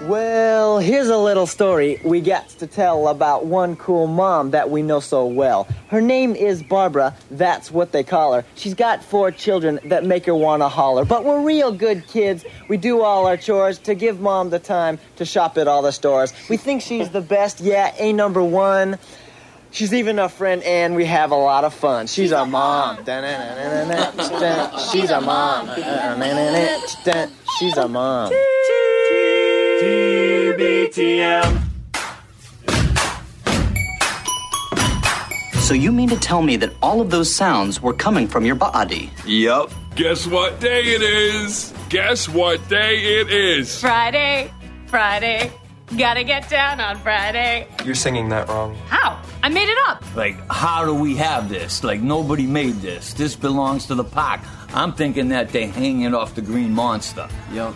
Well, here's a little story we got to tell about one cool mom that we know so well. Her name is Barbara, that's what they call her. She's got 4 children that make her want to holler. But we're real good kids. We do all our chores to give Mom the time to shop at all the stores. We think she's the best, yeah, A number 1. She's even a friend, and we have a lot of fun. She's a mom. She's a mom. She's a mom. TBTM. So you mean to tell me that all of those sounds were coming from your body? Yup. Guess what day it is? Guess what day it is? Friday. Gotta get down on Friday. You're singing that wrong. How? I made it up. Like, how do we have this? Like, nobody made this. This belongs to the park. I'm thinking that they hang it off the green monster. Yo.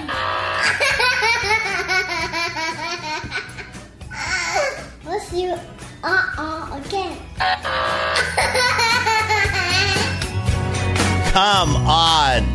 Let's do again. Come on.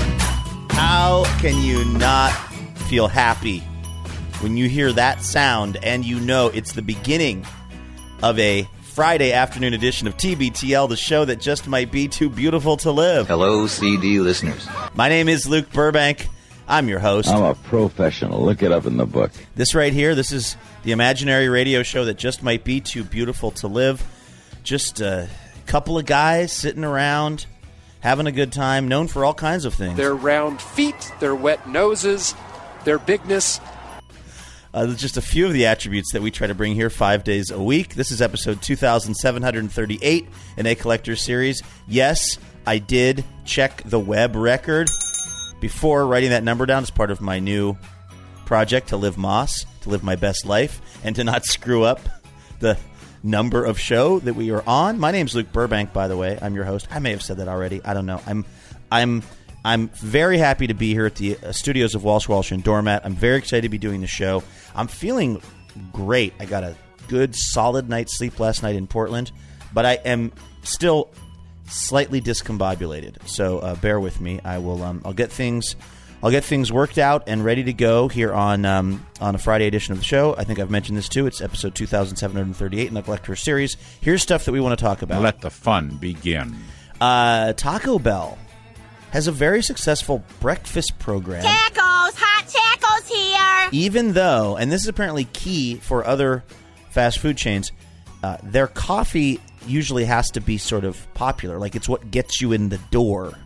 How can you not feel happy when you hear that sound and you know it's the beginning of a Friday afternoon edition of TBTL, the show that just might be too beautiful to live? Hello, CD listeners. My name is Luke Burbank. I'm your host. I'm a professional. Look it up in the book. This right here, this is the imaginary radio show that just might be too beautiful to live. Just a couple of guys sitting around, having a good time, known for all kinds of things. Their round feet, their wet noses, their bigness. Just a few of the attributes that we try to bring here 5 days a week. This is episode 2738 in a collector's series. Yes, I did check the web record before writing that number down as part of my new project to live Moss, to live my best life, and to not screw up the number of show that we are on. My name's Luke Burbank, by the way. I'm your host. I may have said that already. I don't know. I'm very happy to be here at the studios of Walsh, Walsh, and Doormat. I'm very excited to be doing the show. I'm feeling great. I got a good, solid night's sleep last night in Portland, but I am still slightly discombobulated. So bear with me. I will. I'll get things worked out and ready to go here on a Friday edition of the show. I think I've mentioned this too. It's episode 2738 in the Collector Series. Here's stuff that we want to talk about. Let the fun begin. Taco Bell has a very successful breakfast program. Tacos, hot tacos here. Even though, and this is apparently key for other fast food chains, their coffee usually has to be sort of popular. Like, it's what gets you in the door.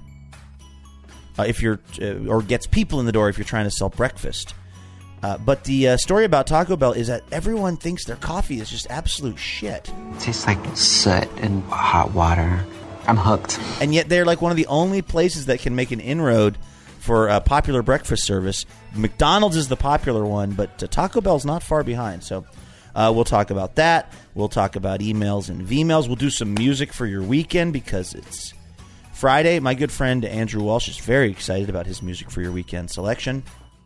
If you're, or gets people in the door if you're trying to sell breakfast. But the story about Taco Bell is that everyone thinks their coffee is just absolute shit. It tastes like soot and hot water. I'm hooked. And yet they're like one of the only places that can make an inroad for a popular breakfast service. McDonald's is the popular one, but Taco Bell's not far behind. So we'll talk about that. We'll talk about emails and V-mails. We'll do some music for your weekend because it's Friday. My good friend Andrew Walsh is very excited about his music for your weekend selection.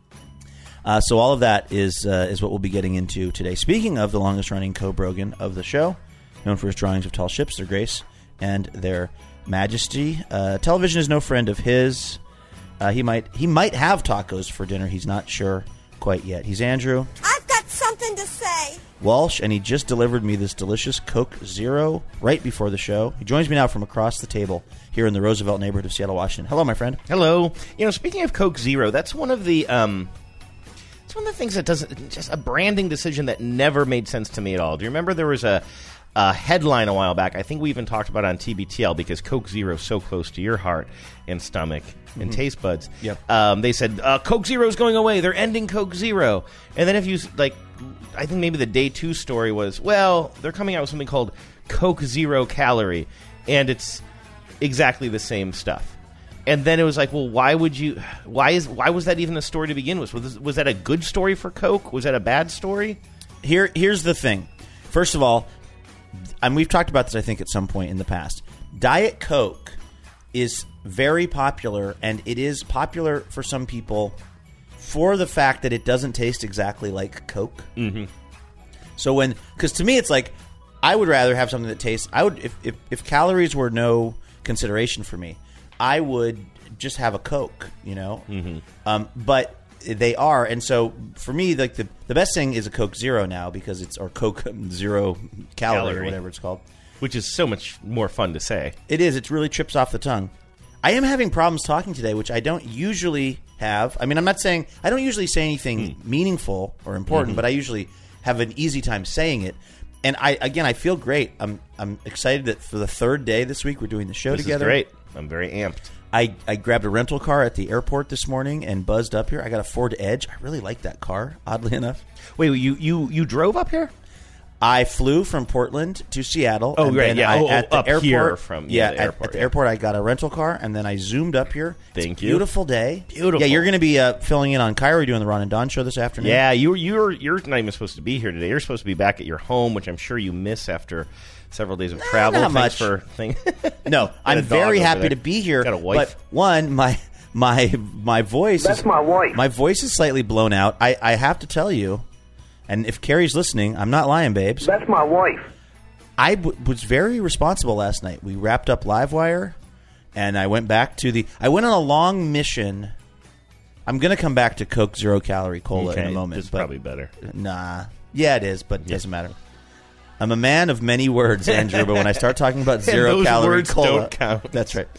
So all of that is what we'll be getting into today. Speaking of the longest-running co-Brogan of the show, known for his drawings of tall ships, their grace and their majesty. Television is no friend of his. He might have tacos for dinner. He's not sure quite yet. He's Andrew. I've got something to say. Walsh, and he just delivered me this delicious Coke Zero right before the show. He joins me now from across the table here in the Roosevelt neighborhood of Seattle, Washington. Hello, my friend. Hello. You know, speaking of Coke Zero, that's one of the it's one of the things that doesn't, just a branding decision that never made sense to me at all. Do you remember there was a headline a while back? I think we even talked about it on TBTL because Coke Zero is so close to your heart and stomach and taste buds. Yep. They said Coke Zero is going away. They're ending Coke Zero. And then if you like, I think maybe the day two story was, well, they're coming out with something called Coke Zero Calorie, and it's exactly the same stuff. And then it was like, well, why was that even a story to begin with? Was that a good story for Coke? Was that a bad story? Here's the thing. First of all, and we've talked about this, I think, at some point in the past. Diet Coke is very popular, and it is popular for some people for the fact that it doesn't taste exactly like Coke. Mm-hmm. So because to me, it's like, I would rather have something that tastes, if calories were no consideration for me, I would just have a Coke, you know? Mm-hmm. But they are. And so for me, like the best thing is a Coke Zero now because it's or Coke Zero calorie or whatever it's called, which is so much more fun to say. It is. It really trips off the tongue. I am having problems talking today, which I don't usually have. I mean, I'm not saying I don't usually say anything meaningful or important, but I usually have an easy time saying it. And I feel great. I'm excited that for the third day this week we're doing the show together. This is great. I'm very amped. I grabbed a rental car at the airport this morning and buzzed up here. I got a Ford Edge. I really like that car, oddly enough. Wait, you drove up here? I flew from Portland to Seattle. Oh, right, yeah. At the up airport, here from the airport. At the airport, I got a rental car, and then I zoomed up here. Thank you. Beautiful day. Beautiful. Yeah, you're going to be filling in on Kyrie doing the Ron and Don show this afternoon. Yeah, you're not even supposed to be here today. You're supposed to be back at your home, which I'm sure you miss after several days of travel. Not much. No, I'm very happy to be here. Got a wife. But one, my voice. That's my wife. My voice is slightly blown out. I have to tell you. And if Carrie's listening, I'm not lying, babes. That's my wife. I was very responsible last night. We wrapped up Livewire, and I went back to I went on a long mission. I'm going to come back to Coke Zero Calorie Cola in a moment. It's probably better. Nah. Yeah, it is, but it doesn't matter. I'm a man of many words, Andrew, but when I start talking about zero calorie words cola, don't count. That's right.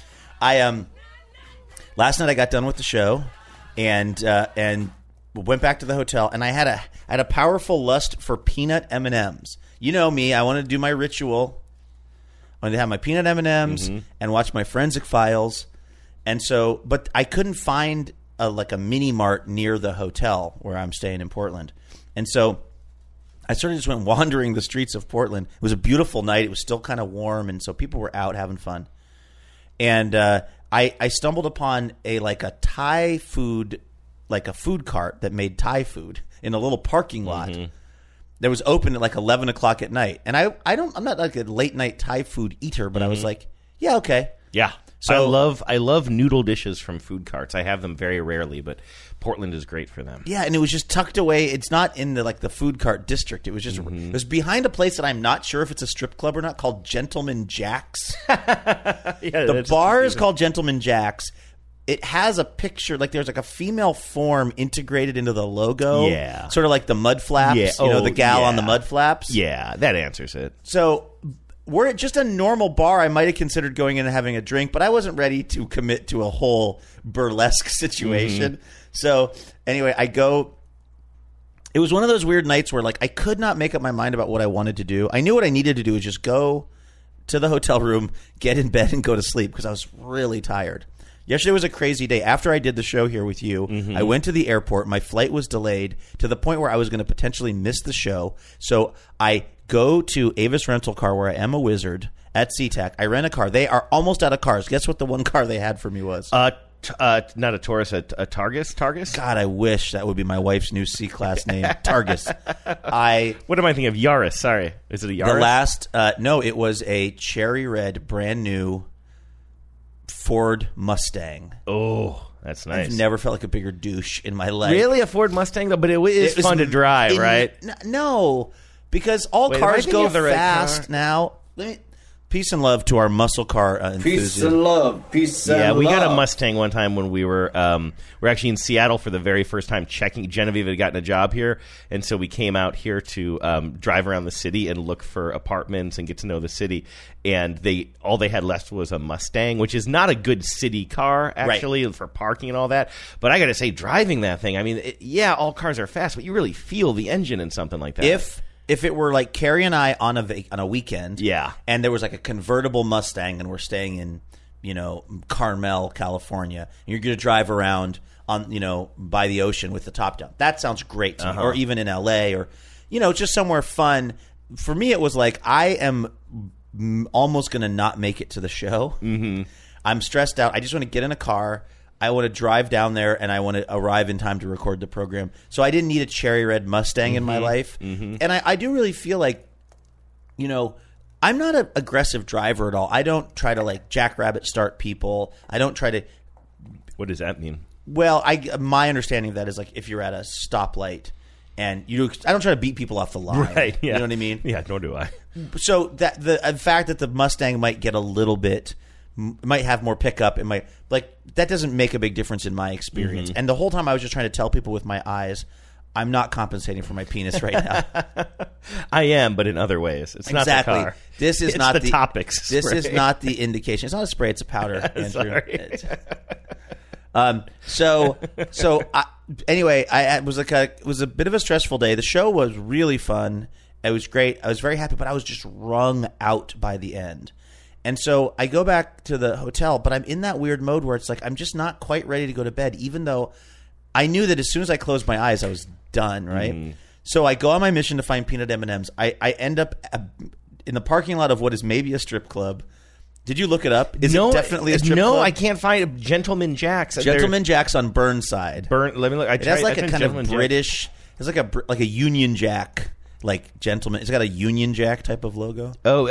Last night I got done with the show, and went back to the hotel, and I had a powerful lust for peanut M&Ms. You know me; I wanted to do my ritual. I wanted to have my peanut M&Ms and watch my Forensic Files, and so, but I couldn't find a mini mart near the hotel where I'm staying in Portland, and so I sort of just went wandering the streets of Portland. It was a beautiful night; it was still kind of warm, and so people were out having fun, and I stumbled upon a Thai food. Like a food cart that made Thai food in a little parking lot that was open at 11 o'clock at night. And I'm not like a late night Thai food eater, but I was like, yeah, okay. Yeah. So I love noodle dishes from food carts. I have them very rarely, but Portland is great for them. Yeah, and it was just tucked away. It's not in the food cart district. It was just it was behind a place that I'm not sure if it's a strip club or not called Gentleman Jack's. The bar is called Gentleman Jack's. It has a picture, there's a female form integrated into the logo. Yeah. Sort of like the mud flaps, the gal on the mud flaps. Yeah, that answers it. So, were it just a normal bar, I might have considered going in and having a drink, but I wasn't ready to commit to a whole burlesque situation. So, anyway, I go. It was one of those weird nights where, I could not make up my mind about what I wanted to do. I knew what I needed to do was just go to the hotel room, get in bed, and go to sleep because I was really tired. Yesterday was a crazy day. After I did the show here with you, I went to the airport. My flight was delayed to the point where I was going to potentially miss the show. So I go to Avis Rental Car, where I am a wizard, at SeaTac. I rent a car. They are almost out of cars. Guess what the one car they had for me was? Not a Taurus, a Targus? Targus? God, I wish that would be my wife's new C-Class name, Targus. What am I thinking of? Yaris, sorry. Is it a Yaris? No, it was a cherry red, brand new Ford Mustang. Oh, that's nice. I've never felt like a bigger douche in my life. Really? A Ford Mustang, though? But it is fun to drive, right? No, because cars go fast now. Peace and love to our muscle car enthusiasts. Peace and love. Peace and love. Yeah, we got a Mustang one time when we were actually in Seattle for the very first time checking. Genevieve had gotten a job here, and so we came out here to drive around the city and look for apartments and get to know the city. And all they had left was a Mustang, which is not a good city car, actually, for parking and all that. But I got to say, driving that thing, I mean, all cars are fast, but you really feel the engine in something like that. If it were like Carrie and I on a weekend, and there was a convertible Mustang, and we're staying in, Carmel, California, and you're going to drive around on, by the ocean with the top down. That sounds great to me. Or even in LA, or just somewhere fun. For me, it was like I am almost going to not make it to the show. I'm stressed out. I just want to get in a car. I want to drive down there, and I want to arrive in time to record the program. So I didn't need a cherry red Mustang in my life. And I do really feel like, I'm not an aggressive driver at all. I don't try to jackrabbit start people. I don't try to. What does that mean? Well, my understanding of that is if you're at a stoplight and I don't try to beat people off the line. Right. Yeah. You know what I mean? Yeah. Nor do I. So that the fact that the Mustang might get a little bit might have more pickup. It might that doesn't make a big difference in my experience. Mm-hmm. And the whole time I was just trying to tell people with my eyes, I'm not compensating for my penis right now. I am, but in other ways. It's exactly. not the car. This is it's not the topics. This spray. is not the indication. It's not a spray. It's a powder. Andrew. Sorry. Anyway, it was a bit of a stressful day. The show was really fun. It was great. I was very happy, but I was just wrung out by the end. And so I go back to the hotel, but I'm in that weird mode where it's like I'm just not quite ready to go to bed, even though I knew that as soon as I closed my eyes, I was done, right? So I go on my mission to find peanut M&Ms. I end up in the parking lot of what is maybe a strip club. Did you look it up? Is it definitely a strip club? No, I can't find it. Gentleman Jack's. Gentleman Jack's on Burnside. Let me look. It has like a kind of British. It's like a Union Jack, like gentleman. It's got a Union Jack type of logo. Oh,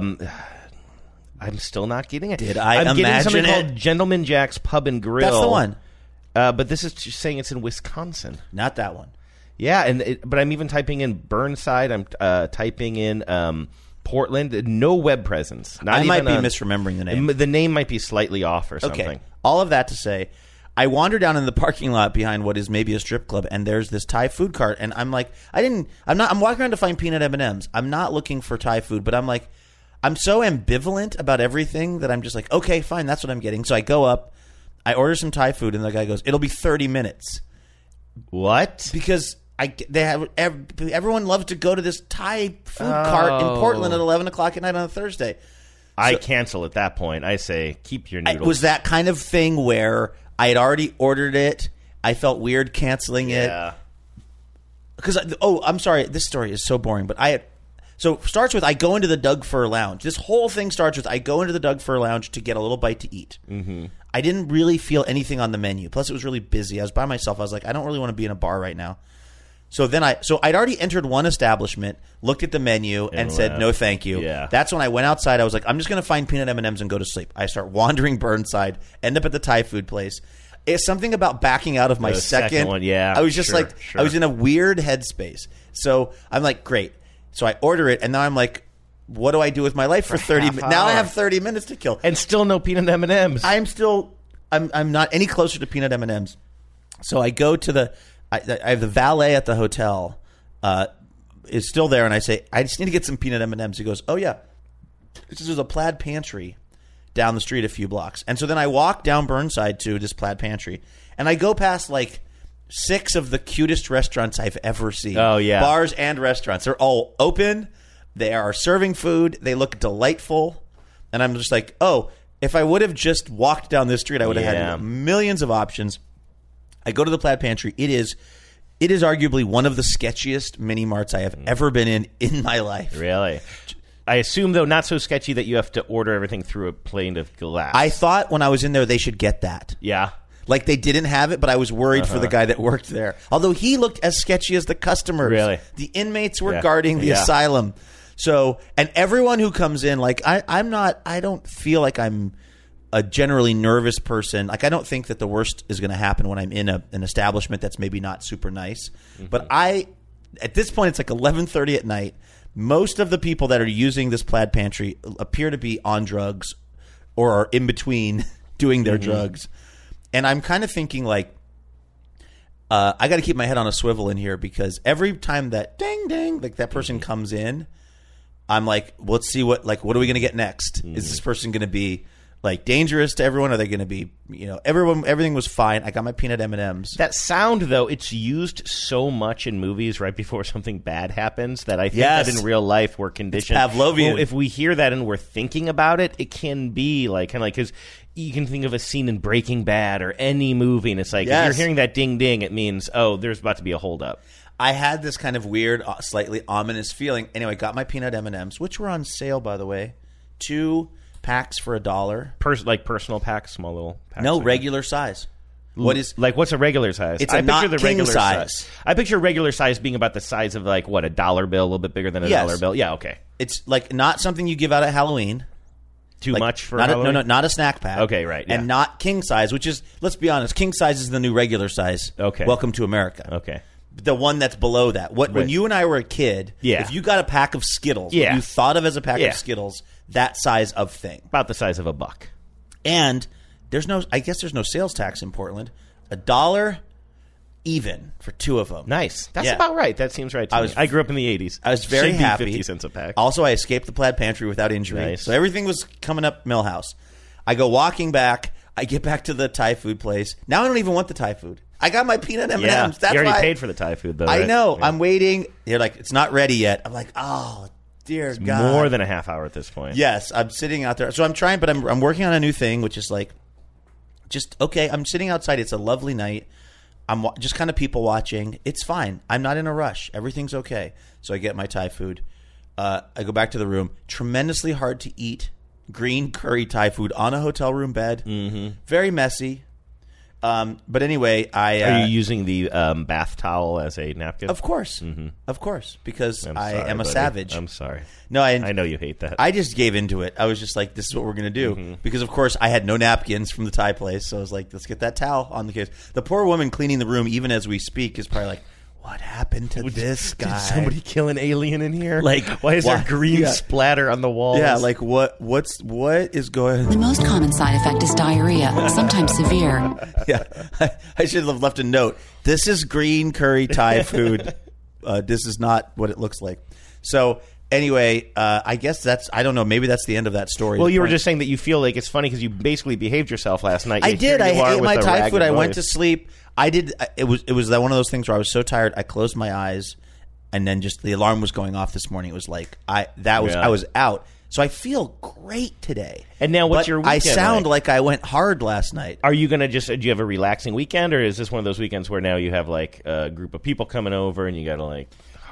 I'm still not getting it. Did I I'm imagine getting something it? called Gentleman Jack's Pub and Grill. That's the one. But this is just saying it's in Wisconsin. Not that one. Yeah, but I'm even typing in Burnside. I'm typing in Portland. No web presence. I might be misremembering the name. The name might be slightly off or something. Okay. All of that to say, I wander down in the parking lot behind what is maybe a strip club, and there's this Thai food cart, and I'm like, I'm walking around to find peanut M&Ms. I'm not looking for Thai food, but I'm like, I'm so ambivalent about everything that I'm just like, okay, fine, that's what I'm getting. So I go up, I order some Thai food, and the guy goes, it'll be 30 minutes. What? Because everyone loves to go to this Thai food cart in Portland at 11 o'clock at night on a Thursday. I cancel at that point. I say, keep your noodles. It was that kind of thing where I had already ordered it. I felt weird canceling it. Because, I'm sorry, this story is so boring, but So it starts with I go into the Doug Fir Lounge. This whole thing starts with I go into the Doug Fir Lounge to get a little bite to eat. Mm-hmm. I didn't really feel anything on the menu. Plus, it was really busy. I was by myself. I was like, I don't really want to be in a bar right now. So then I'd already entered one establishment, looked at the menu, and said, no, thank you. Yeah. That's when I went outside. I was like, I'm just going to find peanut M&Ms and go to sleep. I start wandering Burnside, end up at the Thai food place. It's something about backing out of my second one. Yeah, I was just sure. I was in a weird headspace. So I'm like, great. So I order it, and now I'm like, what do I do with my life for 30 minutes? Now I have 30 minutes to kill. And still no peanut M&Ms. I'm not any closer to peanut M&Ms. So I go to I have the valet at the hotel is still there, and I say, I just need to get some peanut M&Ms. He goes, oh, yeah. There's a Plaid Pantry down the street a few blocks. And so then I walk down Burnside to this Plaid Pantry, and I go past, like, 6 of the cutest restaurants I've ever seen. Oh, yeah. Bars and restaurants. They're all open. They are serving food. They look delightful. And I'm just like, oh, if I would have just walked down this street, I would have had millions of options. I go to the Plaid Pantry. It is arguably one of the sketchiest mini marts I have ever been in my life. Really? I assume, though, not so sketchy that you have to order everything through a plane of glass. I thought when I was in there they should get that. Yeah. Like they didn't have it, but I was worried for the guy that worked there. Although he looked as sketchy as the customers. Really? The inmates were guarding the asylum. So, and everyone who comes in, like I don't feel like I'm a generally nervous person. Like I don't think that the worst is going to happen when I'm in an establishment that's maybe not super nice. Mm-hmm. But at this point, it's like 11:30 at night. Most of the people that are using this Plaid Pantry appear to be on drugs or are in between doing their drugs. And I'm kind of thinking like, I got to keep my head on a swivel in here because every time that ding, ding, like that person comes in, I'm like, let's see what are we going to get next? Is this person going to be like dangerous to everyone? Are they going to be, everything was fine. I got my peanut M&Ms. That sound, though, it's used so much in movies right before something bad happens that I think that in real life we're conditioned. It's Pavlovian. Well, if we hear that and we're thinking about it, it can be like kind of like because you can think of a scene in Breaking Bad or any movie, and it's like if you're hearing that ding ding, it means there's about to be a holdup. I had this kind of weird, slightly ominous feeling. Anyway, got my peanut M&Ms, which were on sale, by the way. 2 packs for $1. Like personal packs, small little packs? No, regular size. What's a regular size? It's not king size. I picture regular size being about the size of like what, $1 bill, a little bit bigger than a dollar bill. Yeah, okay. It's like not something you give out at Halloween. Too much for Halloween? Not a snack pack. Okay, right. Yeah. And not king size, which is, let's be honest, king size is the new regular size. Okay. Welcome to America. Okay. The one that's below that. When you and I were a kid, if you got a pack of Skittles, what you thought of as a pack of Skittles, that size of thing. About the size of a buck. And there's no sales tax in Portland. $1 even for 2 of them. Nice. That's about right. That seems right to me. I grew up in the 80s. I was very happy. 50 cents a pack. Also, I escaped the Plaid Pantry without injury. Nice. So everything was coming up Millhouse. I go walking back. I get back to the Thai food place. Now I don't even want the Thai food. I got my peanut M&Ms. Yeah. That's you already why paid for the Thai food, though. I right? know. Yeah. I'm waiting. They're like, it's not ready yet. I'm like, oh, dear God. More than a half hour at this point. Yes, I'm sitting out there. So I'm trying, but I'm working on a new thing, which is like, just, okay, I'm sitting outside. It's a lovely night. I'm just kind of people watching. It's fine. I'm not in a rush. Everything's okay. So I get my Thai food. I go back to the room. Tremendously hard to eat green curry Thai food on a hotel room bed. Mm-hmm. Very messy. But anyway, are you using the bath towel as a napkin? Of course. Mm-hmm. Of course. Because I am a savage. I'm sorry. No, I know you hate that. I just gave into it. I was just like, this is what we're going to do. Mm-hmm. Because, of course, I had no napkins from the Thai place. So I was like, let's get that towel on the case. The poor woman cleaning the room, even as we speak, is probably like, what happened to this guy? Did somebody kill an alien in here? Like, why is there green splatter on the walls? Yeah, like what is going on? The most common side effect is diarrhea, sometimes severe. Yeah, I should have left a note. This is green curry Thai food. This is not what it looks like. So anyway, I guess I don't know, maybe that's the end of that story. Well, you were just saying that you feel like it's funny because you basically behaved yourself last night. I did. I ate my Thai food. I went to sleep. I did. It was that one of those things where I was so tired, I closed my eyes, and then just the alarm was going off this morning. It was like I was out. So I feel great today. And now, what's your weekend? I sound like I went hard last night. Are you gonna do you have a relaxing weekend, or is this one of those weekends where now you have like a group of people coming over and you got to like?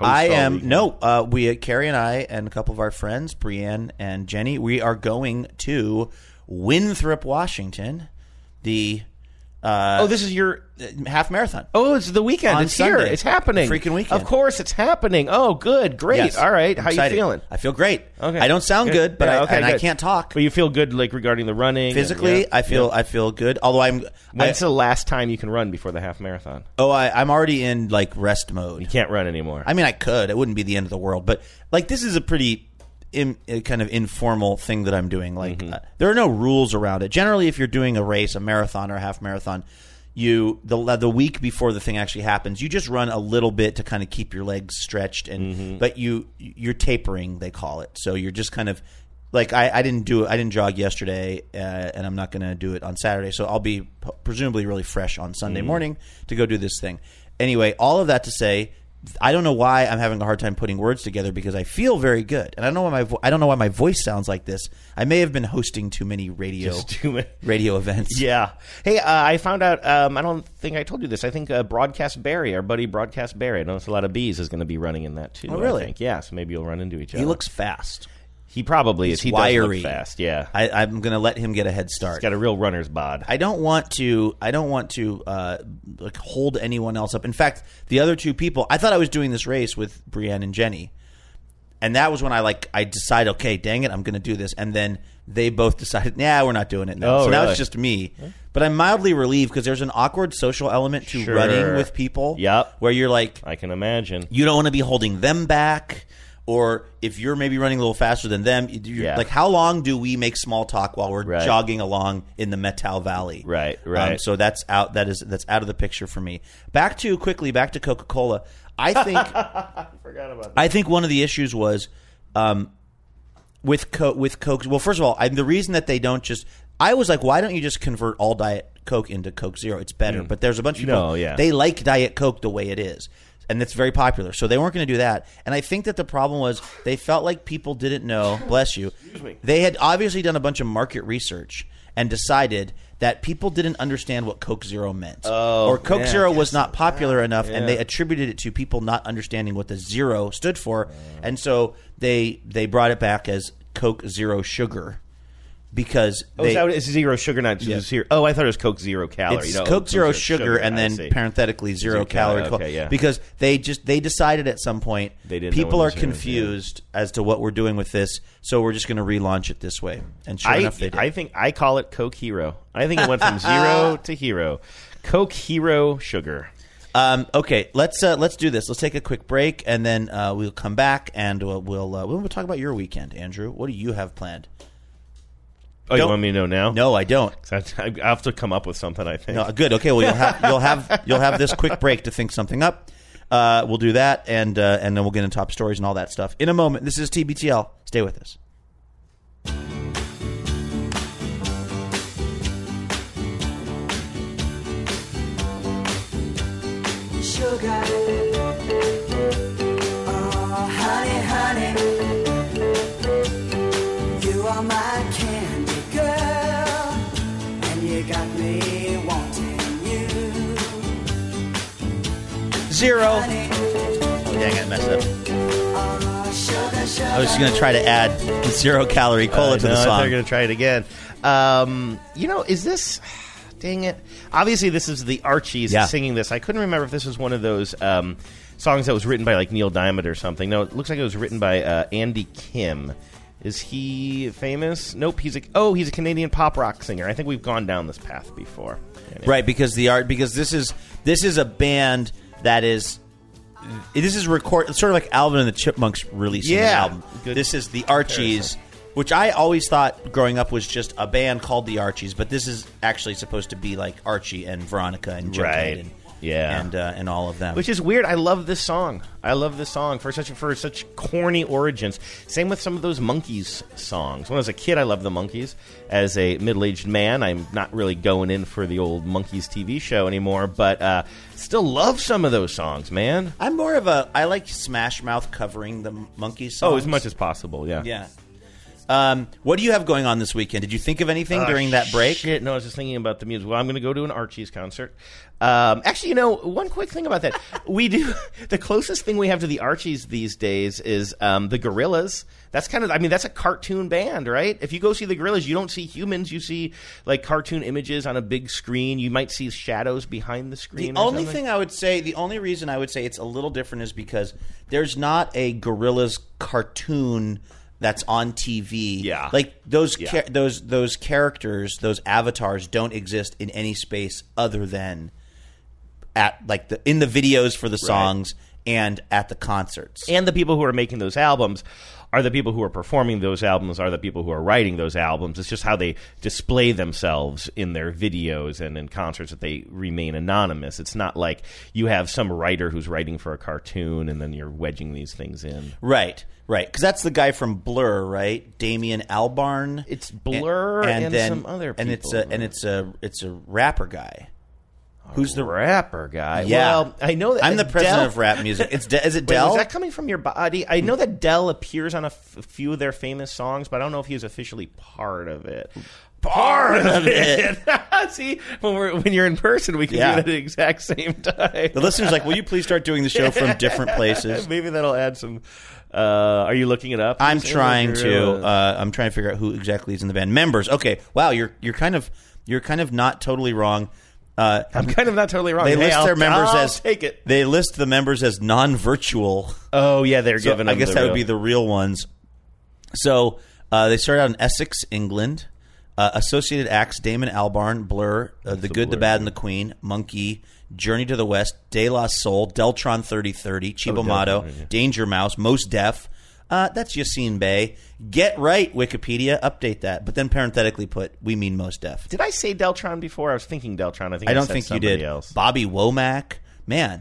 Carrie and I and a couple of our friends, Brienne and Jenny, we are going to Winthrop, Washington. This is your half marathon. Oh, it's the weekend. It's Sunday. here. It's happening. Freaking weekend. Of course, it's happening. Oh, good, great. Yes. All right, I'm how excited. you feeling? I feel great. Okay, I don't sound good, but I can't talk. But you feel good, like regarding the running. Physically, I feel good. Although when's the last time you can run before the half marathon? Oh, I'm already in like rest mode. You can't run anymore. I mean, I could. It wouldn't be the end of the world, but like this is a pretty kind of informal thing that I'm doing. Like there are no rules around it. Generally, if you're doing a race, a marathon or a half marathon, the week before the thing actually happens, you just run a little bit to kind of keep your legs stretched, and but you're tapering, they call it. So you're just kind of like I didn't jog yesterday, and I'm not going to do it on Saturday. So I'll be presumably really fresh on Sunday morning to go do this thing. Anyway, all of that to say, I don't know why I'm having a hard time putting words together because I feel very good, and I don't know why my voice sounds like this. I may have been hosting too many radio events. Yeah. Hey, I found out. I don't think I told you this. I think Broadcast Barry, our buddy Broadcast Barry, I noticed a lot of bees is going to be running in that too. Oh, really? I think. Yeah. So maybe you'll run into each other. He looks fast. He probably is. He wiry. Does look fast. Yeah. I'm going to let him get a head start. He's got a real runner's bod. I don't want to like hold anyone else up. In fact, the other two people, I thought I was doing this race with Brienne and Jenny, and that was when I decided, okay, dang it, I'm going to do this, and then they both decided, nah, we're not doing it now. So now it's just me. But I'm mildly relieved because there's an awkward social element to running with people. Yep. Where you're like, I can imagine. You don't want to be holding them back. Or if you're maybe running a little faster than them, like how long do we make small talk while we're jogging along in the Methow Valley? Right. So that's out. That's out of the picture for me. Back to Coca-Cola. I think I forgot about that. I think one of the issues was with Coke. Well, first of all, the reason that they don't just. I was like, why don't you just convert all Diet Coke into Coke Zero? It's better. But there's a bunch of people. They like Diet Coke the way it is. And it's very popular. So they weren't going to do that. And I think that the problem was they felt like people didn't know, bless you, they had obviously done a bunch of market research and decided that people didn't understand what Coke Zero meant. Or Coke Zero was not popular enough, and they attributed it to people not understanding what the zero stood for. And so they brought it back as Coke Zero Sugar. Because it's zero sugar, not just zero. Oh, I thought it was Coke Zero Calorie. It's Coke Zero sugar, and then parenthetically zero calorie. Okay, yeah. Because they decided at some point people are confused as to what we're doing with this, so we're just going to relaunch it this way. And sure enough, they did. I think I call it Coke Hero. I think it went from zero to hero. Coke Hero Sugar. Okay, let's do this. Let's take a quick break, and then we'll come back and we'll talk about your weekend, Andrew. What do you have planned? Oh, you want me to know now? No, I don't. I have to come up with something, I think. No, good. Okay, well, you'll have this quick break to think something up. We'll do that, and then we'll get into top stories and all that stuff in a moment. This is TBTL. Stay with us. Sugar, oh honey, honey, you are my candy girl, and you got me wanting you. Zero. Oh, dang, I messed up. I was going to try to add 0 calorie cola to the song. They're going to try it again. Is this... Dang it. Obviously, this is the Archies singing this. I couldn't remember if this was one of those songs that was written by, like, Neil Diamond or something. No, it looks like it was written by Andy Kim. Is he famous? Nope. He's a Canadian pop rock singer. I think we've gone down this path before. Anyway. Right, because this is a band that is... This is it's sort of like Alvin and the Chipmunks releasing an album. Good. This is the Archies, which I always thought growing up was just a band called the Archies, but this is actually supposed to be like Archie and Veronica and Jughead and all of them. Which is weird. I love this song. For such corny origins. Same with some of those Monkees songs. When I was a kid, I loved the Monkees. As a middle-aged man, I'm not really going in for the old Monkees TV show anymore, but still love some of those songs, man. I'm more of I like Smash Mouth covering the Monkees songs. Oh, as much as possible, yeah. Yeah. What do you have going on this weekend? Did you think of anything during that break? Shit, no, I was just thinking about the music. Well, I'm going to go to an Archies concert. Actually, one quick thing about that. The closest thing we have to the Archies these days is the Gorillaz. That's that's a cartoon band, right? If you go see the Gorillaz, you don't see humans. You see, like, cartoon images on a big screen. You might see shadows behind the screen. The only reason I would say it's a little different is because there's not a Gorillaz cartoon that's on TV. Yeah. Like those characters, those avatars don't exist in any space other than in the videos for the songs and at the concerts. And the people who are making those albums are the people who are performing those albums, are the people who are writing those albums. It's just how they display themselves in their videos and in concerts that they remain anonymous. It's not like you have some writer who's writing for a cartoon and then you're wedging these things in. Right. Because that's the guy from Blur, right? Damien Albarn. It's Blur and then, some other people. And it's a rapper guy. Who's the rapper guy? Yeah. Well, I know that I'm the president of rap music. Is it Del? Is that coming from your body? I know that Del appears on a few of their famous songs, but I don't know if he's officially part of it. Part of it. See, when you're in person, we can do it at the exact same time. The listener's like, will you please start doing the show from different places? Maybe that'll add some... are you looking it up? I'm trying to. I'm trying to figure out who exactly is in the band. Members. Okay. Wow. You're kind of not totally wrong. I'm kind of not totally wrong. They list their members as take it. They list the members as non-virtual. Oh yeah, they're giving them. I guess that would be the real ones. So they started out in Essex, England. Associated acts: Damon Albarn, Blur, The Good, the Bad, and the Queen, Monkey, Journey to the West, De La Soul, Deltron 3030, Chibo Motto, Danger Mouse, Mos Def. That's Yassine Bey. Get right, Wikipedia. Update that. But then parenthetically put, we mean Mos Def. Did I say Deltron before? I was thinking Deltron. I don't think you did. Else. Bobby Womack. Man.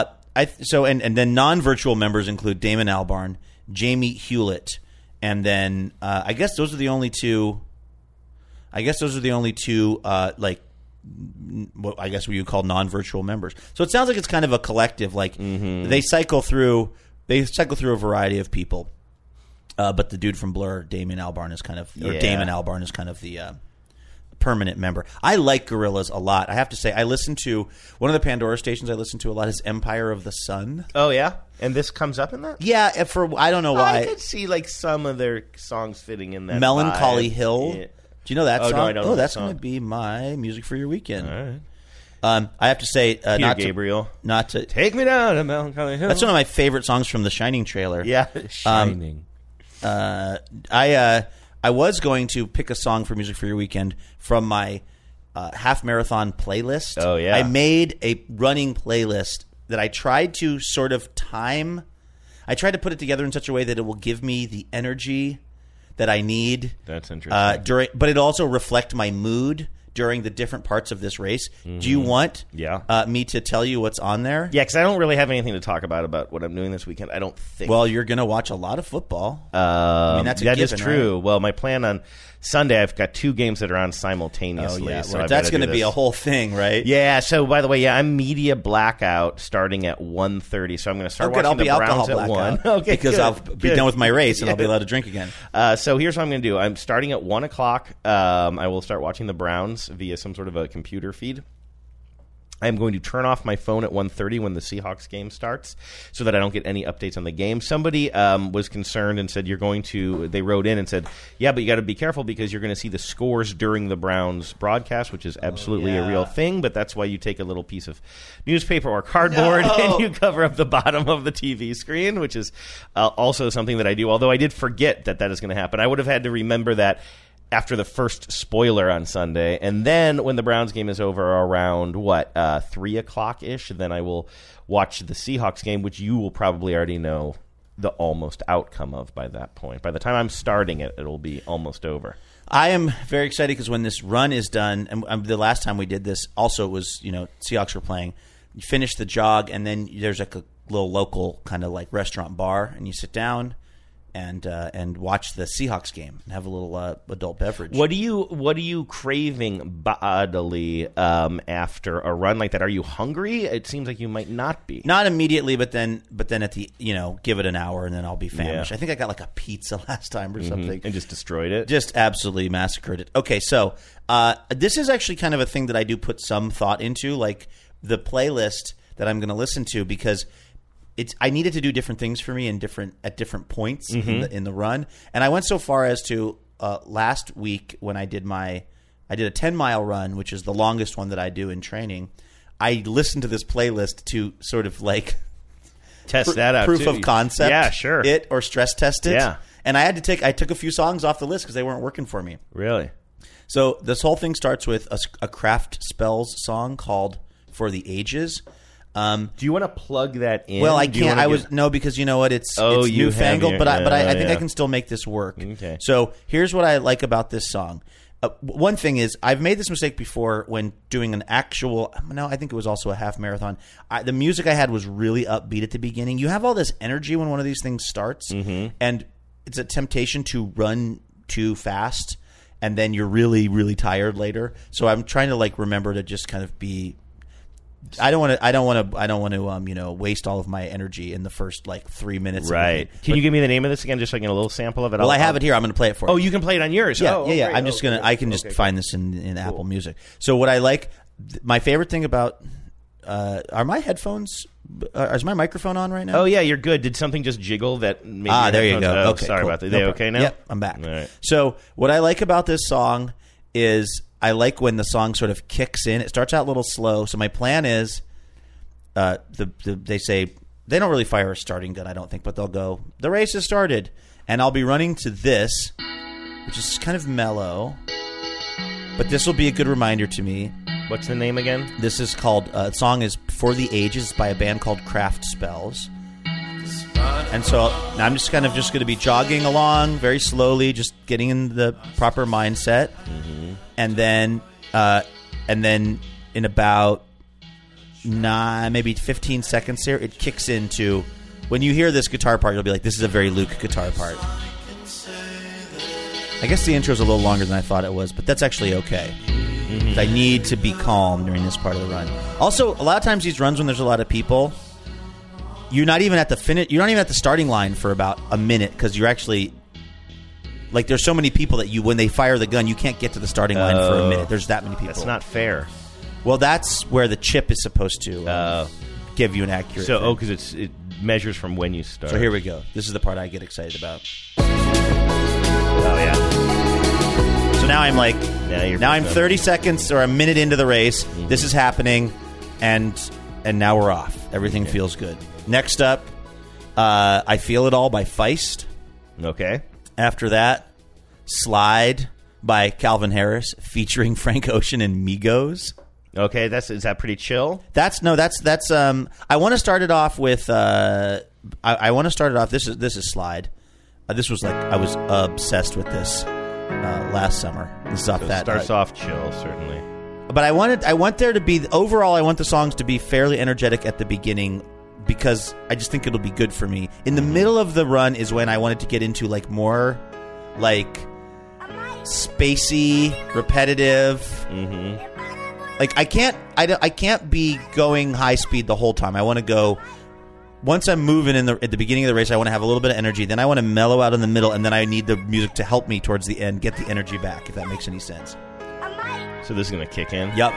And then non-virtual members include Damon Albarn, Jamie Hewlett, and then I guess those are the only two. Like, what I guess what you call non-virtual members. So it sounds like it's kind of a collective. Like they cycle through a variety of people. But the dude from Blur, Damon Albarn, is kind of the permanent member. I like Gorillaz a lot. I have to say, I listen to one of the Pandora stations I listen to a lot is Empire of the Sun. Oh yeah, and this comes up in that. Yeah, I don't know why. I could see like some of their songs fitting in that. Melancholy vibe. Hill. Yeah. Do you know that song? No, I don't know that's going to be my music for your weekend. All right. I have to say, Peter Gabriel. Not to take me down to Melancholy Hill. That's one of my favorite songs from the Shining trailer. Yeah, Shining. I was going to pick a song for music for your weekend from my half marathon playlist. Oh yeah, I made a running playlist that I tried to sort of time. I tried to put it together in such a way that it will give me the energy that I need. That's interesting. But it also reflect my mood during the different parts of this race. Mm-hmm. Do you want Yeah. me to tell you what's on there? Yeah, because I don't really have anything to talk about what I'm doing this weekend. I don't think. Well, you're going to watch a lot of football. I mean, that's a that is given, true. right? Well, my plan on Sunday, I've got 2 games that are on simultaneously. Oh, yeah. So Well, I've that's gotta going to do be this. a whole thing, right? Yeah. So, by the way, I'm media blackout starting at 1:30. So I'm going to start Oh, good. watching I'll be the Browns alcohol at blackout. 1. Okay, because good. I'll be Good. done with my race and Yeah. I'll be allowed to drink again. So here's what I'm going to do. I'm starting at 1 o'clock. I will start watching the Browns via some sort of a computer feed. I'm going to turn off my phone at 1:30 when the Seahawks game starts so that I don't get any updates on the game. Somebody was concerned and said they wrote in and said, yeah, but you got to be careful because you're going to see the scores during the Browns broadcast, which is absolutely a real thing, but that's why you take a little piece of newspaper or cardboard and you cover up the bottom of the TV screen, which is also something that I do, although I did forget that is going to happen. I would have had to remember that after the first spoiler on Sunday, and then when the Browns game is over around 3 o'clock-ish, then I will watch the Seahawks game, which you will probably already know the almost outcome of by that point. By the time I'm starting it, it'll be almost over. I am very excited because when this run is done, and the last time we did this, also it was, Seahawks were playing. You finish the jog, and then there's like a little local kind of like restaurant bar, and you sit down and watch the Seahawks game and have a little adult beverage. What are you craving bodily after a run like that? Are you hungry? It seems like you might not be. Not immediately, but then at the give it an hour and then I'll be famished. Yeah. I think I got like a pizza last time or something and just destroyed it. Just absolutely massacred it. Okay, so this is actually kind of a thing that I do put some thought into, like the playlist that I'm going to listen to, because I needed to do different things for me at different points in the run, and I went so far as to last week when I did a 10-mile run, which is the longest one that I do in training. I listened to this playlist to sort of like test that out, proof too. of concept, yeah, sure, it or stress test it. Yeah, and I took a few songs off the list because they weren't working for me. Really? So this whole thing starts with a Kraft Spells song called "For the Ages." Do you want to plug that in? Well, I can't. No, because you know what? It's newfangled, but I think I can still make this work. Okay. So here's what I like about this song. One thing is, I've made this mistake before when doing an actual. No, I think it was also a half marathon. The music I had was really upbeat at the beginning. You have all this energy when one of these things starts, and it's a temptation to run too fast, and then you're really, really tired later. So I'm trying to remember to just kind of be. I don't want to waste all of my energy in the first 3 minutes. Right. Can you give me the name of this again, just so I can get a little sample of it? Well, I have it here. I'm going to play it for you. Oh, you can play it on yours. Yeah, yeah. Great. I'm just going to. I can just find this in Apple Music. So what I like, my favorite thing about are my headphones. Is my microphone on right now? Oh yeah, you're good. Did something just jiggle that? Maybe there you go. Oh, okay, sorry cool. about that. No They problem. okay now? Yep, I'm back. All right. So what I like about this song is I like when the song sort of kicks in. It starts out a little slow. So my plan is. They say they don't really fire a starting gun, I don't think, but they'll go, the race has started, and I'll be running to this, which is kind of mellow, but this will be a good reminder to me. What's the name again? This is called, the song is For the Ages by a band called Kraft Spells. And so I'm just going to be jogging along very slowly, just getting in the proper mindset, and then in about maybe 15 seconds here, it kicks into, when you hear this guitar part, you'll be like, this is a very Luke guitar part. I guess the intro is a little longer than I thought it was, but that's actually okay. I need to be calm during this part of the run. Also, a lot of times these runs when there's a lot of people, you're not even at the you're not even at the starting line for about a minute, because you're actually there's so many people that when they fire the gun, you can't get to the starting line for a minute. There's that many people. That's not fair. Well, that's where the chip is supposed to give you an accurate. So, because it measures from when you start. So here we go. This is the part I get excited about. Oh yeah. So now I'm now I'm 30 seconds or a minute into the race. This is happening, and now we're off. Everything feels good. Next up, I Feel It All by Feist. Okay. After that, Slide by Calvin Harris featuring Frank Ocean and Migos. Okay, is that pretty chill? That's I want to start it off with I want to start it off. This is Slide. This was like I was obsessed with this last summer. This is off that. Starts off chill, certainly. But I want there to be overall. I want the songs to be fairly energetic at the beginning because I just think it'll be good for me. In the middle of the run is when I wanted to get into like more like spacey, repetitive. Like I can't be going high speed the whole time. I want to go. Once I'm moving at the beginning of the race, I want to have a little bit of energy. Then I want to mellow out in the middle, and then I need the music to help me towards the end get the energy back. If that makes any sense. So this is going to kick in? Yep.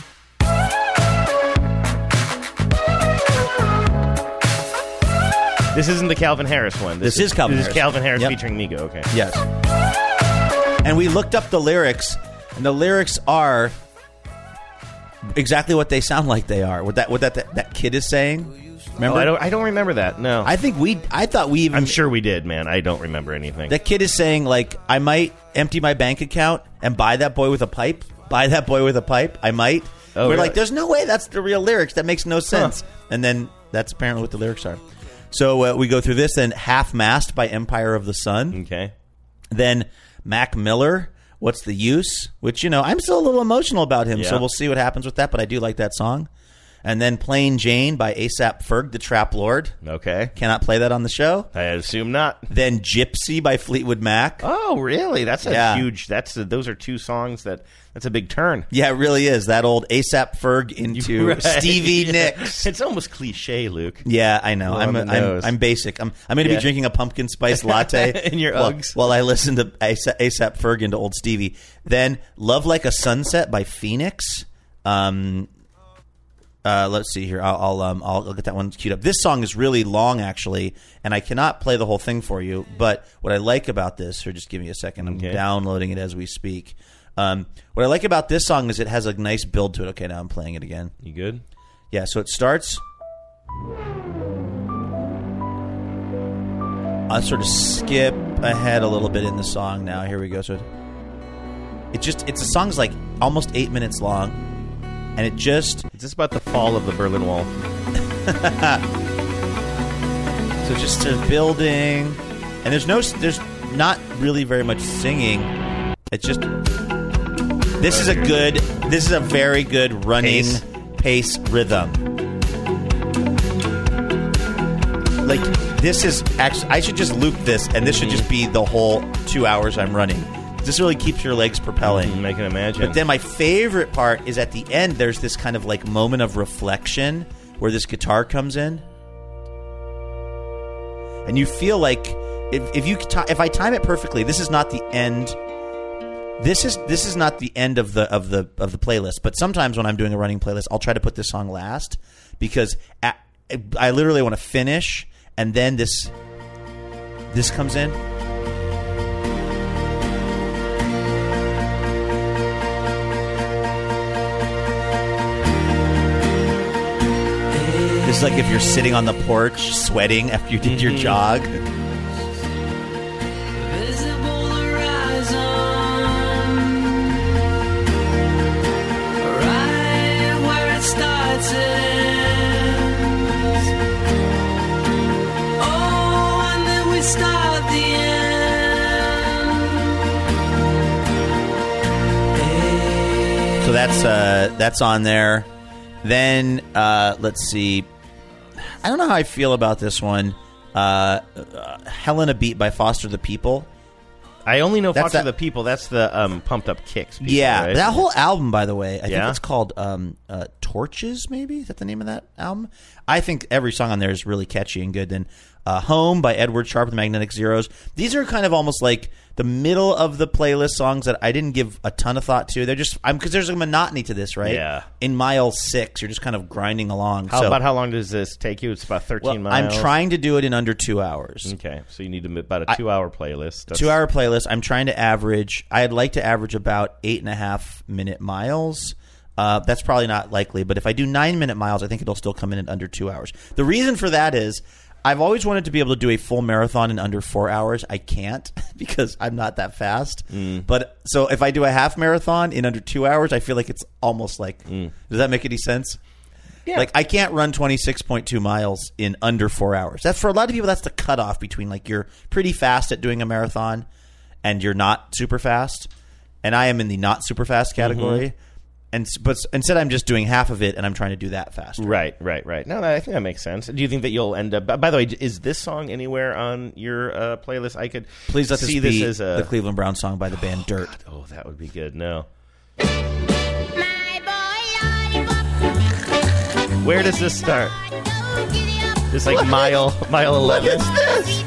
This isn't the Calvin Harris one. This is Calvin Harris. This is Calvin Harris Yep. featuring Migo, okay. Yes. And we looked up the lyrics, and the lyrics are exactly what they sound like they are. What that kid is saying. Remember? Oh, I don't remember that, no. I thought we even... I'm sure we did, man. I don't remember anything. That kid is saying, like, I might empty my bank account and buy that boy with a pipe. Buy that boy with a pipe. I might. Oh, We're really? like, there's no way that's the real lyrics. That makes no sense. And then that's apparently what the lyrics are. So we go through this. Then Half-Mast by Empire of the Sun. Okay. Then Mac Miller, What's the Use? Which, I'm still a little emotional about him. Yeah. So we'll see what happens with that. But I do like that song. And then Plain Jane by A$AP Ferg, the Trap Lord. Okay. Cannot play that on the show. I assume not. Then Gypsy by Fleetwood Mac. Oh, really? That's Yeah. huge. Those are two songs that's a big turn. Yeah, it really is. That old A$AP Ferg into Right. Stevie Yeah. Nicks. It's almost cliche, Luke. Yeah, I know. On the nose. I'm basic. I'm going to Yeah. be drinking a pumpkin spice latte In your Uggs. while I listen to A$AP Ferg into old Stevie. Then Love Like a Sunset by Phoenix. Let's see here. I'll get that one queued up. This song is really long, actually, and I cannot play the whole thing for you. But what I like about this, or just give me a second, I'm downloading it as we speak. What I like about this song is it has a nice build to it. Okay, now I'm playing it again. You good? Yeah. So it starts. I'll sort of skip ahead a little bit in the song now. Here we go. So it's the song's like almost 8 minutes long. And it just... Is this about the fall of the Berlin Wall? So just sort of building. And there's not really very much singing. It's just... This is a very good running pace rhythm. Like, this is actually... I should just loop this, and this should just be the whole 2 hours I'm running. This really keeps your legs propelling. I can imagine. But then my favorite part is at the end, there's this kind of like moment of reflection where this guitar comes in. And you feel like if I time it perfectly, this is not the end. This is not the end of the playlist. But sometimes when I'm doing a running playlist, I'll try to put this song last because I literally want to finish, and then this comes in. It's like if you're sitting on the porch sweating after you did your jog. So that's on there. Then let's see. I don't know how I feel about this one. Helena Beat by Foster the People. I only know Foster the People. That's the Pumped Up Kicks people, yeah, right? that whole album, by the way, I think it's called Torches, maybe? Is that the name of that album? I think every song on there is really catchy and good. Then Home by Edward Sharpe, the Magnetic Zeros. These are kind of almost like the middle of the playlist songs that I didn't give a ton of thought to. They're just because there's a monotony to this, right? Yeah. In mile 6, you're just kind of grinding along. About how long does this take you? It's about 13 miles. I'm trying to do it in under 2 hours. Okay, so you need about a 2-hour playlist. 2-hour playlist. I'm trying to average. I'd like to average about 8.5 minute miles. That's probably not likely, but if I do 9-minute miles, I think it'll still come in at under 2 hours. The reason for that is I've always wanted to be able to do a full marathon in under 4 hours. I can't because I'm not that fast. But so if I do a half marathon in under 2 hours, I feel like it's almost like. Does that make any sense? Yeah. Like, I can't run 26.2 miles in under 4 hours. That's for a lot of people. That's the cutoff between like you're pretty fast at doing a marathon and you're not super fast. And I am in the not super fast category. But instead, I'm just doing half of it, and I'm trying to do that faster. Right. No, I think that makes sense. Do you think that you'll end up... By the way, is this song anywhere on your playlist? I could Please let see this be as a... the Cleveland Browns song by the band Dirt. God. Oh, that would be good. No. Where does this start? It's like mile 11. Look at this!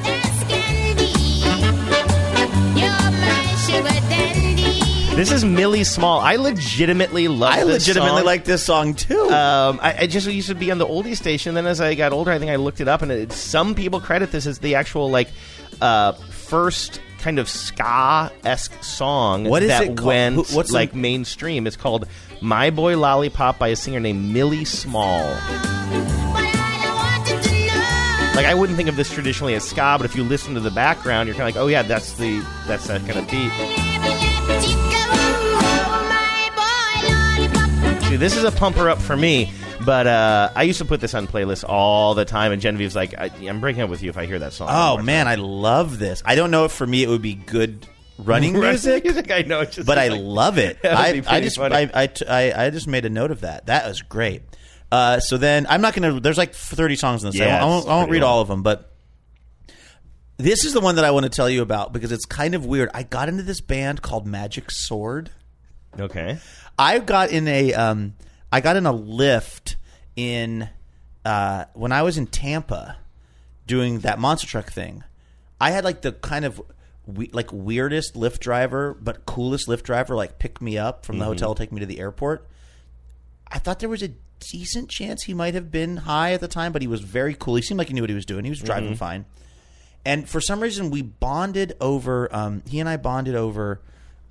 This is Millie Small. I legitimately love this song. I legitimately like this song, too. I just used to be on the oldie station. Then as I got older, I think I looked it up, and some people credit this as the actual, like, first kind of ska-esque song what is that it called? went, What's like, mainstream. It's called My Boy Lollipop by a singer named Millie Small. Like, I wouldn't think of this traditionally as ska, but if you listen to the background, you're kind of like, oh, yeah, that's that kind of beat. See, this is a pumper up for me, but I used to put this on playlists all the time, and Genevieve's like, I'm breaking up with you if I hear that song. Oh, man, I love this. I don't know if for me it would be good running music, I know, it's just but I like, love it. I just made a note of that. That was great. So then I'm not going to. There's like 30 songs in this. Yeah, I won't read all of them, but this is the one that I want to tell you about because it's kind of weird. I got into this band called Magic Sword. Okay. I got in a lift in when I was in Tampa doing that monster truck thing. I had like the kind of weirdest Lyft driver, but coolest Lyft driver like pick me up from the hotel, take me to the airport. I thought there was a decent chance he might have been high at the time, but he was very cool. He seemed like he knew what he was doing. He was driving fine. And for some reason, we bonded over. He and I bonded over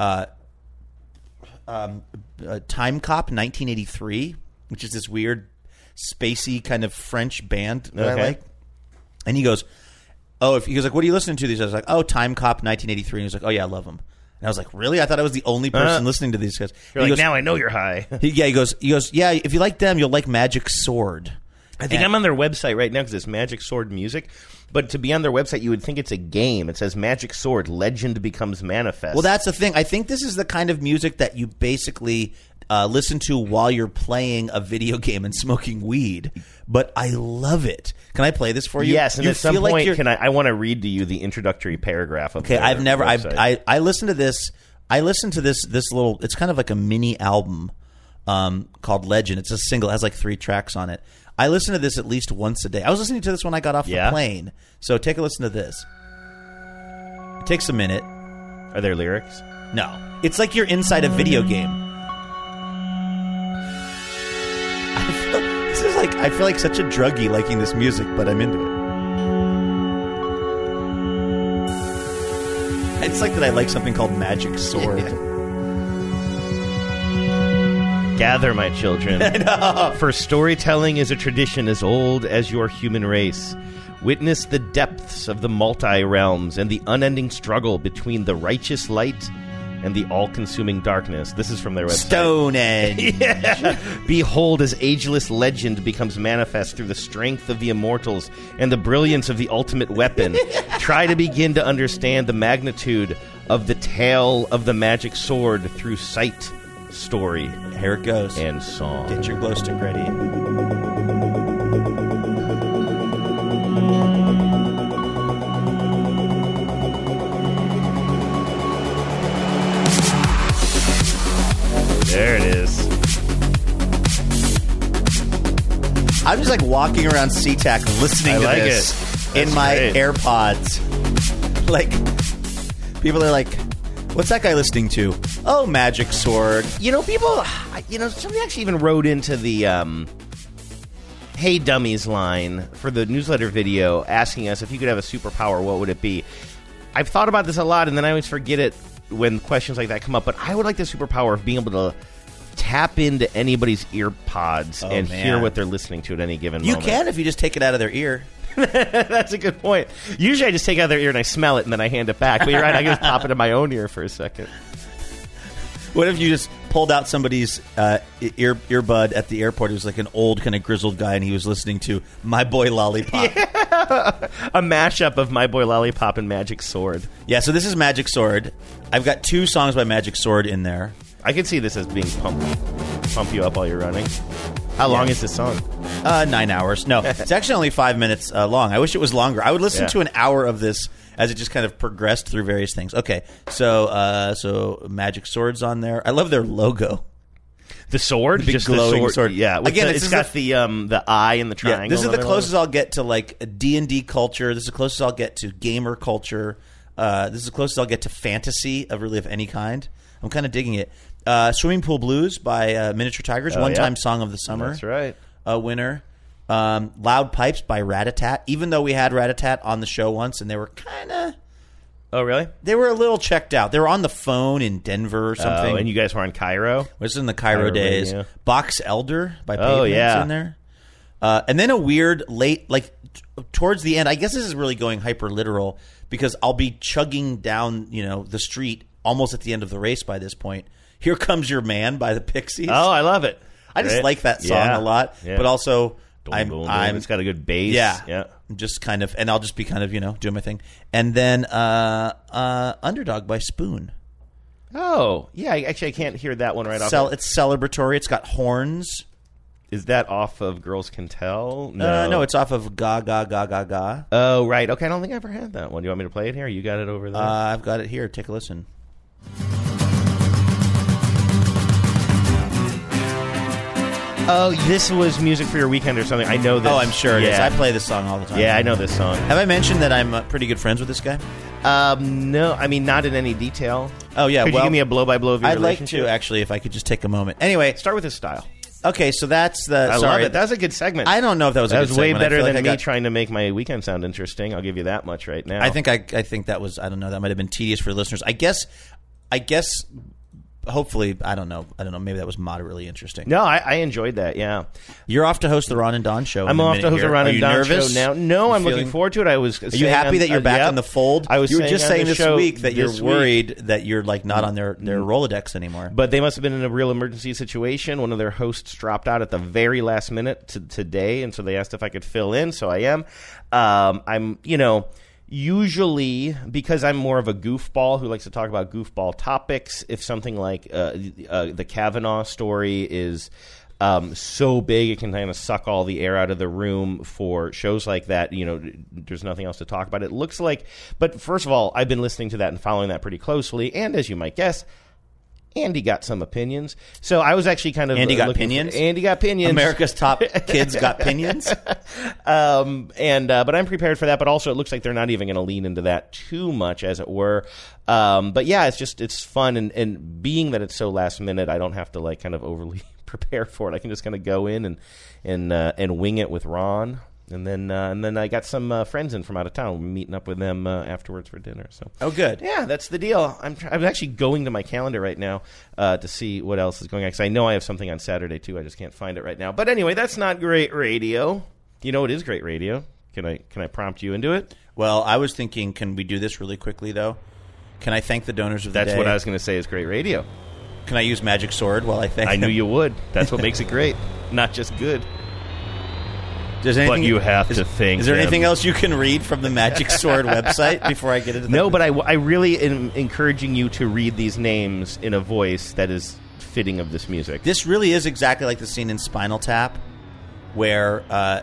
Time Cop 1983, which is this weird, spacey kind of French band that I like. And he goes, he goes like, "What are you listening to these?" I was like, "Oh, Time Cop 1983." And he was like, "Oh yeah, I love them." And I was like, "Really? I thought I was the only person listening to these guys." You're like, "Now I know you're high." He goes, "Yeah, if you like them, you'll like Magic Sword." I think I'm on their website right now because it's Magic Sword Music. But to be on their website, you would think it's a game. It says Magic Sword, Legend Becomes Manifest. Well, that's the thing. I think this is the kind of music that you basically listen to while you're playing a video game and smoking weed. But I love it. Can I play this for you? Yes, and you at some point, like I want to read to you the introductory paragraph of Okay, I've never... website. I listened to this... I listened to this little... It's kind of like a mini album called Legend. It's a single. It has like 3 tracks on it. I listen to this at least once a day. I was listening to this when I got off the plane. So take a listen to this. It takes a minute. Are there lyrics? No. It's like you're inside a video game. I feel like such a druggie liking this music, but I'm into it. It's like that I like something called Magic Sword. Gather, my children. For storytelling is a tradition as old as your human race. Witness the depths of the multi-realms and the unending struggle between the righteous light and the all-consuming darkness. This is from their website. Stonehenge. Yeah. Behold, as ageless legend becomes manifest through the strength of the immortals and the brilliance of the ultimate weapon. Try to begin to understand the magnitude of the tale of the magic sword through sight, story, here it goes, and song. Get your glow stick ready. There it is. I'm just like walking around SeaTac listening to this in my AirPods. Like, people are like, what's that guy listening to? Oh, Magic Sword. Somebody actually even wrote into the Hey Dummies line for the newsletter video asking us if you could have a superpower, what would it be? I've thought about this a lot, and then I always forget it when questions like that come up, but I would like the superpower of being able to tap into anybody's ear pods and hear what they're listening to at any given moment. You can if you just take it out of their ear. That's a good point. Usually I just take it out of their ear and I smell it and then I hand it back. But you're right, I can just pop it in my own ear for a second. What if you just pulled out somebody's earbud at the airport. It was like an old kind of grizzled guy, and he was listening to My Boy Lollipop. A mashup of My Boy Lollipop and Magic Sword. Yeah, so this is Magic Sword. I've got 2 songs by Magic Sword in there. I can see this as being pump you up while you're running. How long is this song? 9 hours. No, it's actually only 5 minutes long. I wish it was longer. I would listen to an hour of this as it just kind of progressed through various things. Okay, so Magic Sword's on there. I love their logo. The sword? The big just glowing the sword. Yeah. Again, it's got the eye and the triangle. Yeah, this is the closest I'll get to like a D&D culture. This is the closest I'll get to gamer culture. This is the closest I'll get to fantasy of any kind. I'm kind of digging it. Swimming Pool Blues by Miniature Tigers, one-time song of the summer. That's right. Winner. Loud Pipes by Rat-a-Tat. Even though we had Rat-a-Tat on the show once, and they were kind of... Oh, really? They were a little checked out. They were on the phone in Denver or something. Oh, and you guys were on Cairo? This is in the Cairo days. Radio. Box Elder by Pavement's in there. And then a weird late, towards the end, I guess this is really going hyper literal, because I'll be chugging down, the street almost at the end of the race by this point. Here Comes Your Man by the Pixies. Oh, I love it. I just like that song a lot, but also it's got a good bass. Yeah. Just kind of, and I'll just be kind of doing my thing, and then Underdog by Spoon. Oh yeah, I can't hear that one right off. It's celebratory. It's got horns. Is that off of Girls Can Tell? No, it's off of Ga Ga Ga Ga Ga. Oh right, okay. I don't think I ever had that one. Do you want me to play it here? You got it over there. I've got it here. Take a listen. Oh, this was music for your weekend or something. I know this. Oh, I'm sure it is. I play this song all the time. Yeah, I know this song. Have I mentioned that I'm pretty good friends with this guy? No, I mean, not in any detail. Oh, yeah. Could you give me a blow-by-blow of your relationship? I'd like to, actually, if I could just take a moment. Anyway. Start with his style. Okay, so that's the... I love it. That was a good segment. I don't know if that was a good segment. That was way better than me trying to make my weekend sound interesting. I'll give you that much right now. I think that was... I don't know. That might have been tedious for listeners. I guess... Hopefully, I don't know. Maybe that was moderately interesting. No, I enjoyed that. Yeah, you're off to host the Ron and Don show. I'm off to host the Ron and Don show now. No, I'm looking forward to it. Are you happy that you're back in the fold? You were just saying this week that you're worried that you're not on their Rolodex anymore. But they must have been in a real emergency situation. One of their hosts dropped out at the very last minute today, and so they asked if I could fill in. So I am. I'm usually, because I'm more of a goofball who likes to talk about goofball topics, if something like the Kavanaugh story is so big it can kind of suck all the air out of the room for shows like that, there's nothing else to talk about. It looks like, but first of all, I've been listening to that and following that pretty closely, and as you might guess, Andy got some opinions. So I was actually kind of... Andy got opinions? Andy got opinions. America's top kids got opinions? But I'm prepared for that. But also it looks like they're not even going to lean into that too much, as it were. But yeah, it's fun. And being that it's so last minute, I don't have to kind of overly prepare for it. I can just kind of go in and wing it with Ron. And then I got some friends in from out of town. We're meeting up with them afterwards for dinner. So good. Yeah, that's the deal. I'm actually going to my calendar right now to see what else is going on, because I know I have something on Saturday too. I just can't find it right now. But anyway, that's not great radio. You know what is great radio? Can I prompt you into it? Well, I was thinking, can we do this really quickly though? Can I thank the donors of the day? That's what I was going to say is great radio. Can I use Magic Sword while I thank them? I knew you would. That's what makes it great, not just good. But you have to think. Is there anything else you can read from the Magic Sword website before I get into that? No, but I really am encouraging you to read these names in a voice that is fitting of this music. This really is exactly like the scene in Spinal Tap, where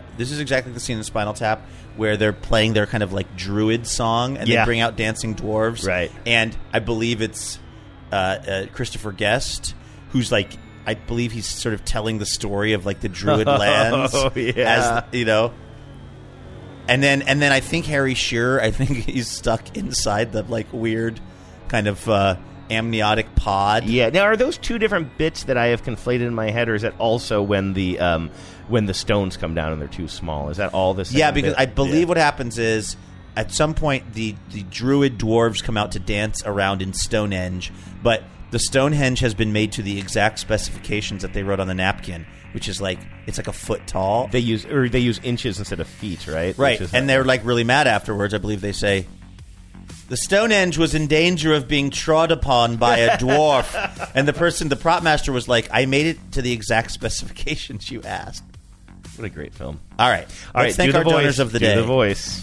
they're playing their kind of like druid song, and they bring out dancing dwarves. Right. And I believe it's Christopher Guest, who's like... I believe he's sort of telling the story of like the Druid lands, as and then I think Harry Shearer. I think he's stuck inside the like weird kind of amniotic pod. Yeah. Now, are those two different bits that I have conflated in my head, or is that also when the stones come down and they're too small? Is that all the same? Yeah, because bit? I believe what happens is at some point the Druid dwarves come out to dance around in Stonehenge, but the Stonehenge has been made to the exact specifications that they wrote on the napkin, which is like it's like a foot tall. They use inches instead of feet, right? Right, and they're like really mad afterwards. I believe they say, The Stonehenge was in danger of being trod upon by a dwarf. And the prop master was like, I made it to the exact specifications you asked. What a great film. All right. Let's thank our donors of the day. Do the voice.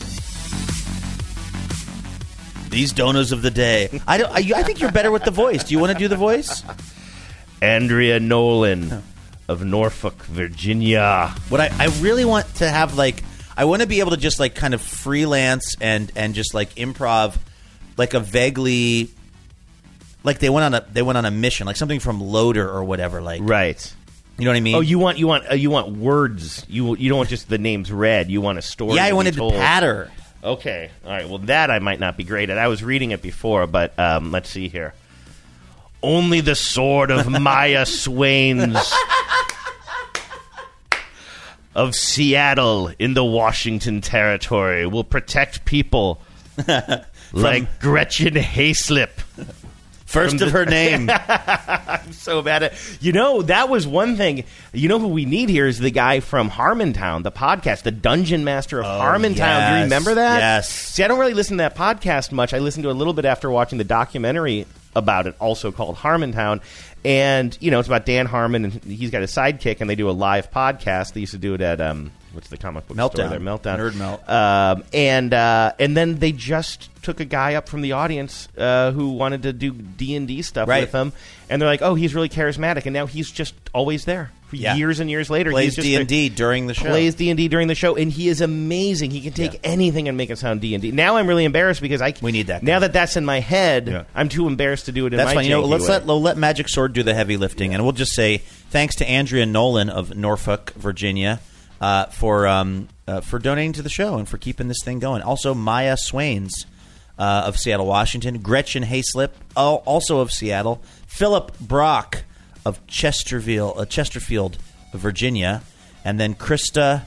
These donors of the day. I think you're better with the voice. Do you want to do the voice? Andrea Nolan of Norfolk, Virginia. What I really want to have, like, I want to be able to just, like, kind of freelance and just, like, improv, like, a vaguely, like, they went on a mission, like something from Loader or whatever, like, right. You know what I mean? Oh, you want words. You don't want just the names read. You want a story. Yeah, I to wanted be told. to patter. Okay, all right. Well, that I might not be great at. I was reading it before, but let's see here. Only the sword of Maya Swains of Seattle in the Washington Territory will protect people like Gretchen Hayslip. First of her name. I'm so bad at it. You know, that was one thing. You know who we need here is the guy from Harmontown, the podcast, the Dungeon Master of Harmontown. Yes. Do you remember that? Yes. See, I don't really listen to that podcast much. I listened to it a little bit after watching the documentary about it, also called Harmontown. And, you know, it's about Dan Harmon, and he's got a sidekick, and they do a live podcast. They used to do it at, what's the comic book store there? Meltdown. Nerd Melt. And then they just took a guy up from the audience who wanted to do D&D stuff with them. And they're like, oh, he's really charismatic. And now he's just always there. For years and years later. Plays he's just D&D during the show. Plays D&D during the show. And he is amazing. He can take anything and make it sound D&D. Now I'm really embarrassed because we need that guy. Now that that's in my head, I'm too embarrassed to do it in That's my fine. You know, janky let's way. let Magic Sword do the heavy lifting. And we'll just say thanks to Andrea Nolan of Norfolk, Virginia, for donating to the show and for keeping this thing going. Also, Maya Swains of Seattle, Washington. Gretchen Hayslip, also of Seattle. Philip Brock of Chesterfield, Virginia. And then Krista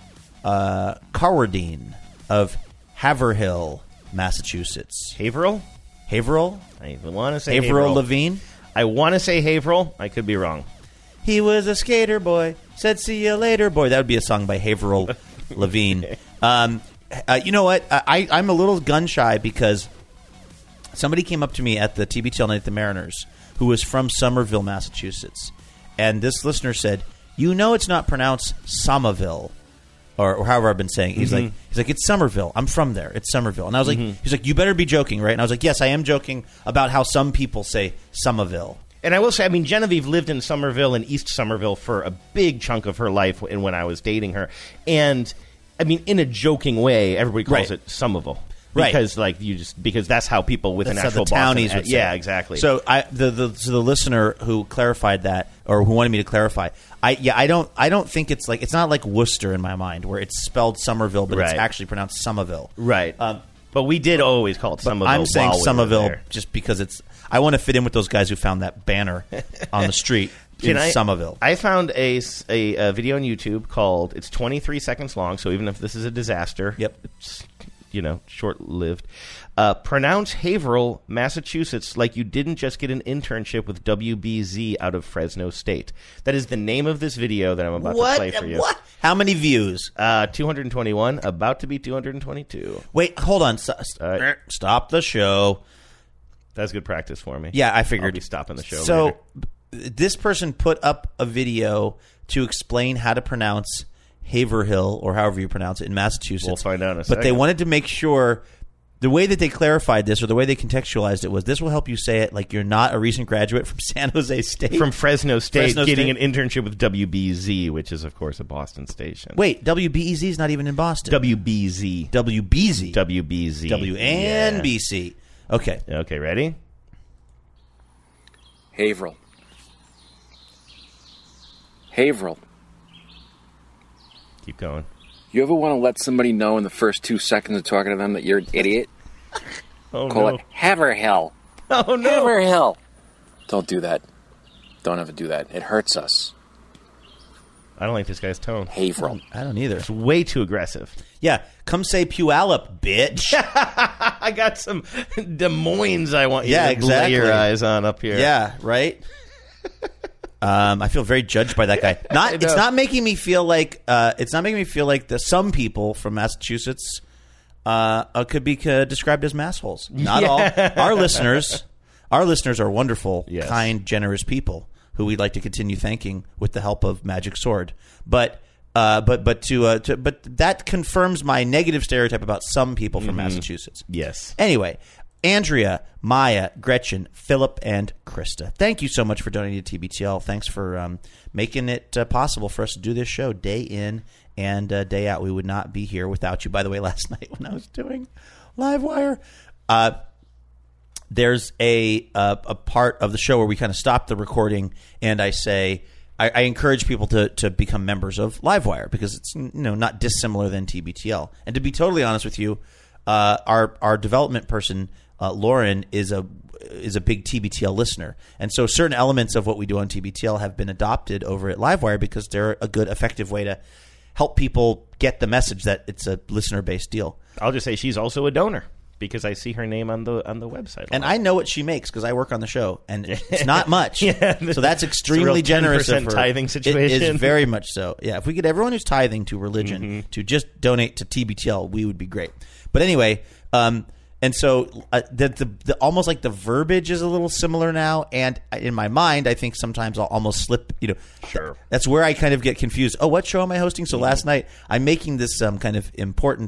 Carwardine of Haverhill, Massachusetts. Haverhill? Haverhill? I want to say Haverhill Levine? I want to say Haverhill. I could be wrong. He was a skater boy. Said, see you later, boy. That would be a song by Haverhill Levine. You know what? I'm a little gun-shy because somebody came up to me at the TBTL night at the Mariners who was from Somerville, Massachusetts. And this listener said, you know it's not pronounced Somerville, or however I've been saying. He's like, it's Somerville. I'm from there. It's Somerville. And I was like, he's like, you better be joking, right? And I was like, yes, I am joking about how some people say Somerville. And I will say, I mean, Genevieve lived in Somerville and East Somerville for a big chunk of her life when I was dating her. And, I mean, in a joking way, everybody calls it Somerville. Because because that's how people with an actual townies Boston, would say. Yeah, exactly. So the listener who clarified that, or who wanted me to clarify, I don't think it's not like Worcester in my mind where it's spelled Somerville, but it's actually pronounced Somerville. Right. But we did always call it Somerville. I'm saying Somerville we just because I want to fit in with those guys who found that banner on the street in Somerville. I found a video on YouTube called, it's 23 seconds long, so even if this is a disaster, it's short-lived. Pronounce Haverhill, Massachusetts like you didn't just get an internship with WBZ out of Fresno State. That is the name of this video that I'm about to play for you. What? How many views? 221, about to be 222. Wait, hold on. Stop the show. That's good practice for me. Yeah, I figured. I'll be stopping the show So this person put up a video to explain how to pronounce Haverhill, or however you pronounce it, in Massachusetts. We'll find out in a But second. they wanted to make sure the way that they clarified this, or the way they contextualized it, was this will help you say it like you're not a recent graduate from San Jose State. From Fresno State, getting State. an internship with WBZ, which is, of course, a Boston station. Wait, WBEZ is not even in Boston. WBZ. WBZ. WBZ. WNBC. Okay. Okay, ready? Haverhill. Haverhill. Keep going. You ever want to let somebody know in the first 2 seconds of talking to them that you're an idiot? Call it Haverhill. Oh, no. Haverhill. Don't do that. Don't ever do that. It hurts us. I don't like this guy's tone. Haverhill. I don't either. It's way too aggressive. Yeah, come say Puyallup, bitch. I got some Des Moines I want you to exactly. lay your eyes on up here. Yeah, right? I feel very judged by that guy. It's not making me feel like some people from Massachusetts could be described as massholes. Not all. Our listeners are wonderful, kind, generous people who we'd like to continue thanking with the help of Magic Sword. But that confirms my negative stereotype about some people from Massachusetts. Yes. Anyway, Andrea, Maya, Gretchen, Philip, and Krista, thank you so much for donating to TBTL. Thanks for making it possible for us to do this show day in and day out. We would not be here without you. By the way, last night when I was doing Livewire, there's a part of the show where we kind of stop the recording, and I say, I encourage people to become members of Livewire because it's not dissimilar than TBTL. And to be totally honest with you, our development person Lauren is a big TBTL listener, and so certain elements of what we do on TBTL have been adopted over at Livewire because they're a good, effective way to help people get the message that it's a listener-based deal. I'll just say she's also a donor because I see her name on the website. And I know what she makes because I work on the show, and it's not much. So that's extremely generous of her. Tithing situation. It is very much so. Yeah, if we get everyone who's tithing to religion to just donate to TBTL, we would be great. But anyway, and so the almost like the verbiage is a little similar now, and in my mind, I think sometimes I'll almost slip. Sure. That's where I kind of get confused. Oh, what show am I hosting? So last night I'm making this kind of important.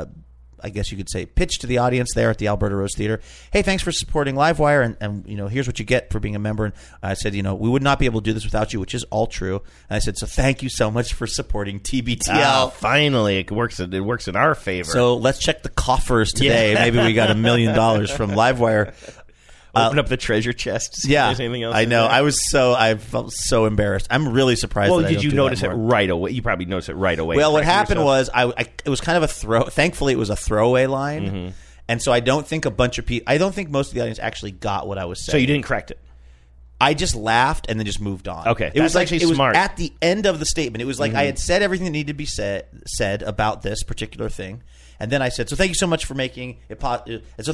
I guess you could say, pitch to the audience there at the Alberta Rose Theater. Hey, thanks for supporting Livewire, and here's what you get for being a member. And I said, we would not be able to do this without you, which is all true. And I said, so thank you so much for supporting TBTL. Finally, it works in our favor. So let's check the coffers today. Yeah. Maybe we got $1 million from Livewire. Open up the treasure chest. Yeah, there's anything else I know. I felt so embarrassed. I'm really surprised. Well, that did you notice it right away? You probably noticed it right away. Well, what happened was it was kind of a throw. Thankfully, it was a throwaway line, and so I don't think most of the audience actually got what I was saying. So you didn't correct it. I just laughed and then just moved on. Okay, it was like actually smart. Was at the end of the statement. It was like I had said everything that needed to be said about this particular thing. And then I said, so thank you so much for making it possible so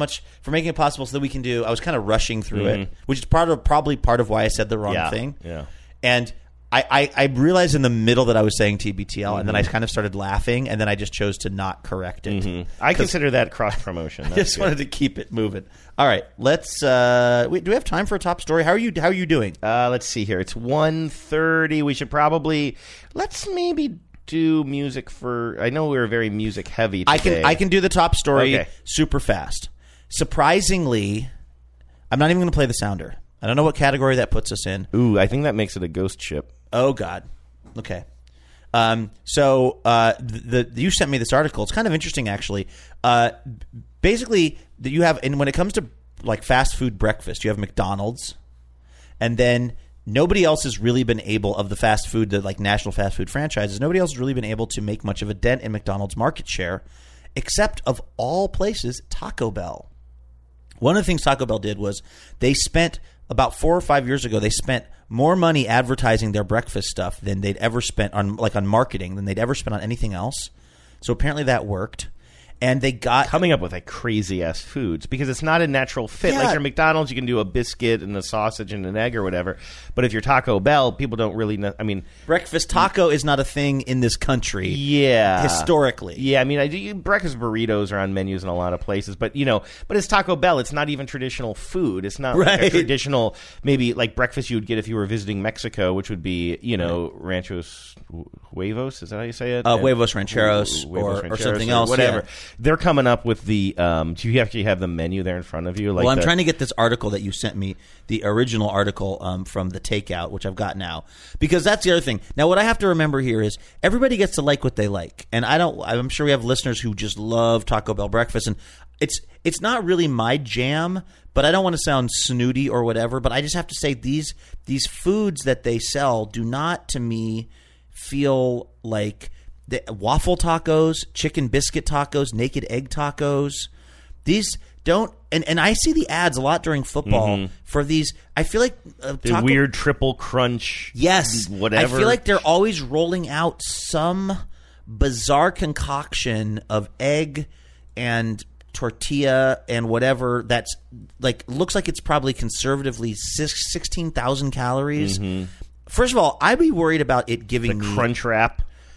that we can do. I was kind of rushing through it, which is probably part of why I said the wrong thing. Yeah. And I realized in the middle that I was saying TBTL, and then I kind of started laughing, and then I just chose to not correct it. I consider that cross promotion. I just wanted to keep it moving. All right, let's. Do we have time for a top story? How are you doing? Let's see here. It's 1:30. We should probably maybe do music for. I know we're very music heavy today. I can do the top story super fast. Surprisingly, I'm not even going to play the sounder. I don't know what category that puts us in. Ooh, I think that makes it a ghost ship. Oh God. Okay. So you sent me this article. It's kind of interesting, actually. Basically, you have, and when it comes to like fast food breakfast, you have McDonald's, and then nobody else has really been able, of the fast food, the like national fast food franchises, nobody else has really been able to make much of a dent in McDonald's market share, except of all places, Taco Bell. One of the things Taco Bell did was they spent about 4 or 5 years ago, they spent more money advertising their breakfast stuff than they'd ever spent on marketing than they'd ever spent on anything else. So apparently that worked. And they got coming up with like crazy ass foods because it's not a natural fit. Yeah. Like your McDonald's, you can do a biscuit and a sausage and an egg or whatever. But if you're Taco Bell, people don't really know. I mean, breakfast taco is not a thing in this country. Yeah, historically. Yeah, I mean, breakfast burritos are on menus in a lot of places. But but it's Taco Bell. It's not even traditional food. It's not like a traditional maybe like breakfast you would get if you were visiting Mexico, which would be Ranchos Huevos. Is that how you say it? Huevos Rancheros, or something else. Whatever. Yeah. They're coming up with the do you actually have the menu there in front of you? Like I'm trying to get this article that you sent me, the original article from the Takeout, which I've got now, because that's the other thing. Now, what I have to remember here is everybody gets to like what they like, and I'm sure we have listeners who just love Taco Bell breakfast, and it's not really my jam. But I don't want to sound snooty or whatever. But I just have to say these foods that they sell do not, to me, feel like the waffle tacos, chicken biscuit tacos, naked egg tacos. These don't, and I see the ads a lot during football for these. I feel like the weird triple crunch. Yes, whatever. I feel like they're always rolling out some bizarre concoction of egg and tortilla and whatever that's like looks like it's probably conservatively 16,000 calories. First of all, I'd be worried about it giving the crunch wrap.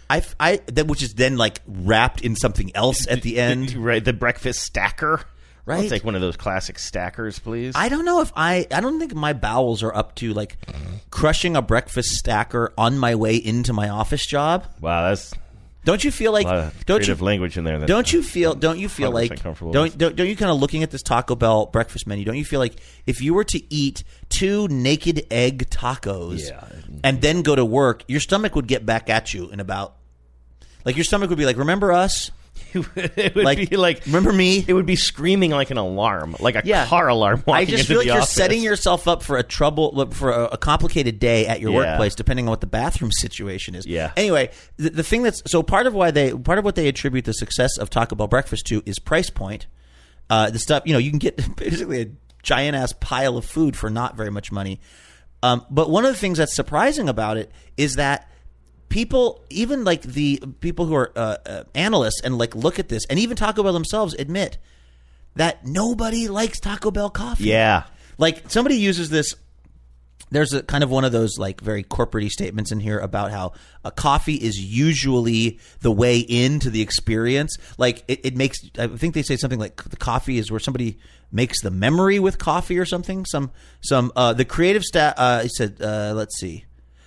which is then like wrapped in something else at the end. Right, the breakfast stacker. Right. I'll take one of those classic stackers, please. I don't know if I don't think my bowels are up to like crushing a breakfast stacker on my way into my office job. Wow, that's. Don't you feel like creative language in there? Don't you feel like don't you kind of looking at this Taco Bell breakfast menu? Don't you feel like if you were to eat 2 naked egg tacos and then go to work, your stomach would get back at you in about like your stomach would be like, remember us? It would be like, remember me? It would be screaming like an alarm, like a car alarm. I just feel like you're office. setting yourself up for a complicated day at your workplace, depending on what the bathroom situation is. Yeah. Anyway, the thing that's so part of what they attribute the success of Taco Bell breakfast to is price point. The stuff you can get basically a giant ass pile of food for not very much money. But one of the things that's surprising about it is that people, even like the people who are analysts and like look at this, and even Taco Bell themselves admit that nobody likes Taco Bell coffee. Yeah. Like somebody uses this. There's a kind of one of those like very corporate-y statements in here about how a coffee is usually the way into the experience. Like it makes, I think they say something like the coffee is where somebody makes the memory with coffee or something. The creative staff said, let's see.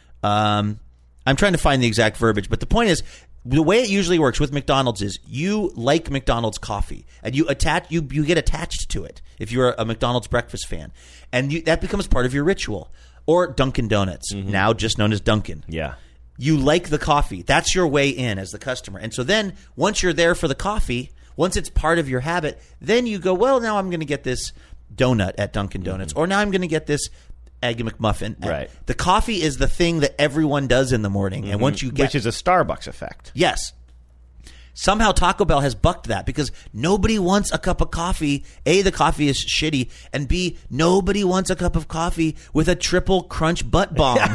I'm trying to find the exact verbiage, but the point is, the way it usually works with McDonald's is you like McDonald's coffee, and you get attached to it if you're a McDonald's breakfast fan, and that becomes part of your ritual. Or Dunkin' Donuts, now just known as Dunkin'. Yeah. You like the coffee. That's your way in as the customer. And so then once you're there for the coffee, once it's part of your habit, then you go, well, now I'm going to get this donut at Dunkin' Donuts, or now I'm going to get this Egg McMuffin. Right. The coffee is the thing that everyone does in the morning. And once you get, which is a Starbucks effect. Yes. Somehow Taco Bell has bucked that because nobody wants a cup of coffee. A, the coffee is shitty. And B, nobody wants a cup of coffee with a triple crunch butt bomb.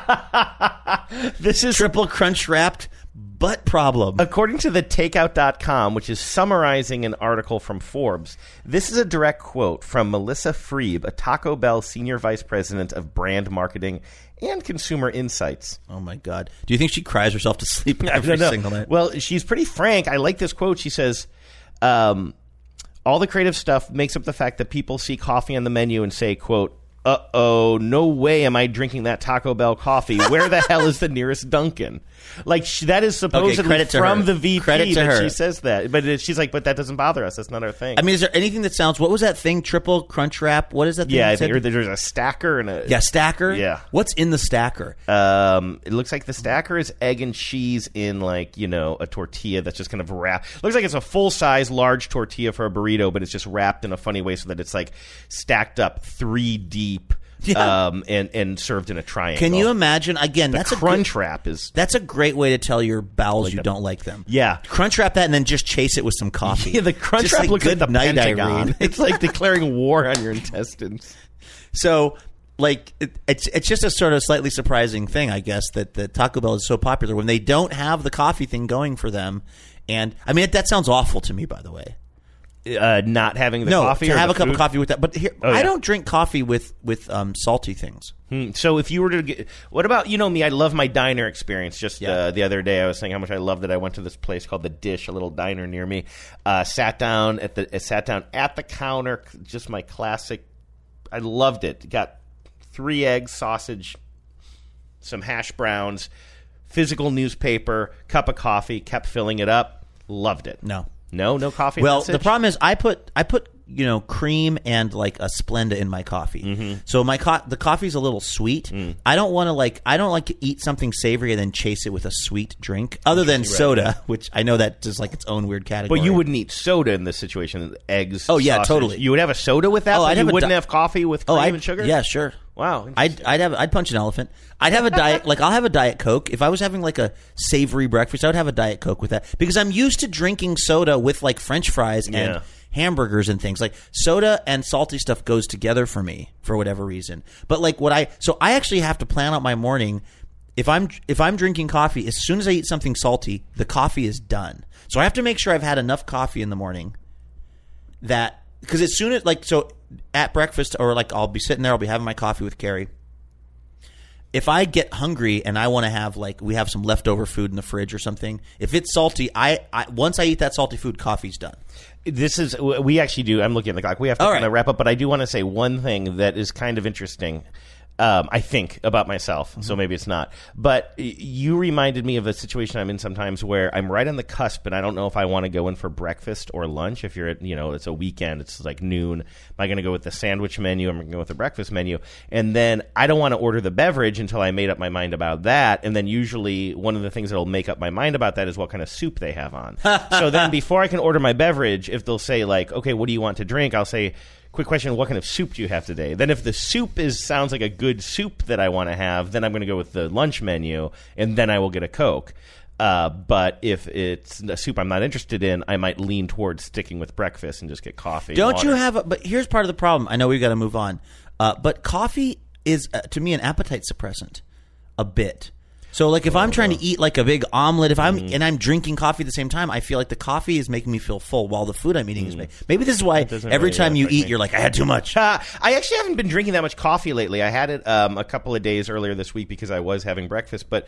This is triple crunch wrapped butt problem. According to the takeout.com, which is summarizing an article from Forbes, this is a direct quote from Melissa Freeb, a Taco Bell senior vice president of brand marketing and consumer insights. Oh, my God. Do you think she cries herself to sleep every single night? Well, she's pretty frank. I like this quote. She says, all the creative stuff makes up the fact that people see coffee on the menu and say, quote, uh-oh, no way am I drinking that Taco Bell coffee. Where the hell is the nearest Dunkin'? Like, that is supposedly from the VP that she says that. But she's like, but that doesn't bother us. That's not our thing. I mean, is there anything that sounds... What was that thing? Triple crunch wrap? What is that thing? Yeah, I think there's a stacker and a... Yeah, stacker? Yeah. What's in the stacker? It looks like the stacker is egg and cheese in, like, a tortilla that's just kind of wrapped. Looks like it's a full-size, large tortilla for a burrito, but it's just wrapped in a funny way so that it's, like, stacked up 3 deep. Yeah. And served in a triangle. Can you imagine? Again, that's crunch wrap is. That's a great way to tell your bowels you don't like them. Yeah, crunch wrap that and then just chase it with some coffee. Yeah, the crunch wrap looks like the Pentagon. It's like declaring war on your intestines. So, like, it's just a sort of slightly surprising thing, I guess, that Taco Bell is so popular when they don't have the coffee thing going for them. And I mean, that sounds awful to me, by the way. Not having the coffee, to or have the a cup food? of coffee with that. But here, I don't drink coffee with salty things. So if you were to get, what about me? I love my diner experience. Just the other day, I was saying how much I loved that I went to this place called The Dish, a little diner near me. Sat down at the counter, just my classic. I loved it. Got 3 eggs, sausage, some hash browns, physical newspaper, cup of coffee. Kept filling it up. Loved it. No coffee. Well, message? the problem is I put cream and like a Splenda in my coffee. So the coffee's a little sweet. I don't want to eat something savory and then chase it with a sweet drink other than soda, which I know that is like its own weird category. But you wouldn't eat soda in this situation. Eggs. Oh yeah, sausage. totally. You would have a soda with that. But you wouldn't have coffee with cream and sugar. Yeah, sure. Wow. I'd punch an elephant. I'd have a diet I'll have a Diet Coke. If I was having like a savory breakfast, I would have a Diet Coke with that because I'm used to drinking soda with like French fries and hamburgers and things. Like soda and salty stuff goes together for me for whatever reason. But like so I actually have to plan out my morning. If I'm drinking coffee, as soon as I eat something salty, the coffee is done. So I have to make sure I've had enough coffee in the morning that because as soon as at breakfast or like I'll be sitting there, I'll be having my coffee with Carrie. if I get hungry and I want to have we have some leftover food in the fridge or something, if it's salty, I once I eat that salty food, coffee's done. This is we actually do. I'm looking at the clock. We have to kind of wrap up, but I do want to say one thing that is kind of interesting. I think about myself, so maybe it's not. But you reminded me of a situation I'm in sometimes where I'm right on the cusp, and I don't know if I want to go in for breakfast or lunch. If you're at, it's a weekend, it's like noon. Am I going to go with the sandwich menu? Am I going to go with the breakfast menu? And then I don't want to order the beverage until I made up my mind about that. And then usually one of the things that will make up my mind about that is what kind of soup they have on. So then before I can order my beverage, if they'll say okay, what do you want to drink? I'll say, quick question, what kind of soup do you have today? Then if the soup sounds like a good soup that I want to have, then I'm going to go with the lunch menu, and then I will get a Coke. But if it's a soup I'm not interested in, I might lean towards sticking with breakfast and just get coffee. Don't you have but here's part of the problem. I know we've got to move on. But coffee is, to me, an appetite suppressant a bit. So, if I'm trying to eat a big omelet, and I'm drinking coffee at the same time, I feel like the coffee is making me feel full while the food I'm eating is making. Maybe this is why every time you eat, you're like, I had too much. I actually haven't been drinking that much coffee lately. I had it a couple of days earlier this week because I was having breakfast. But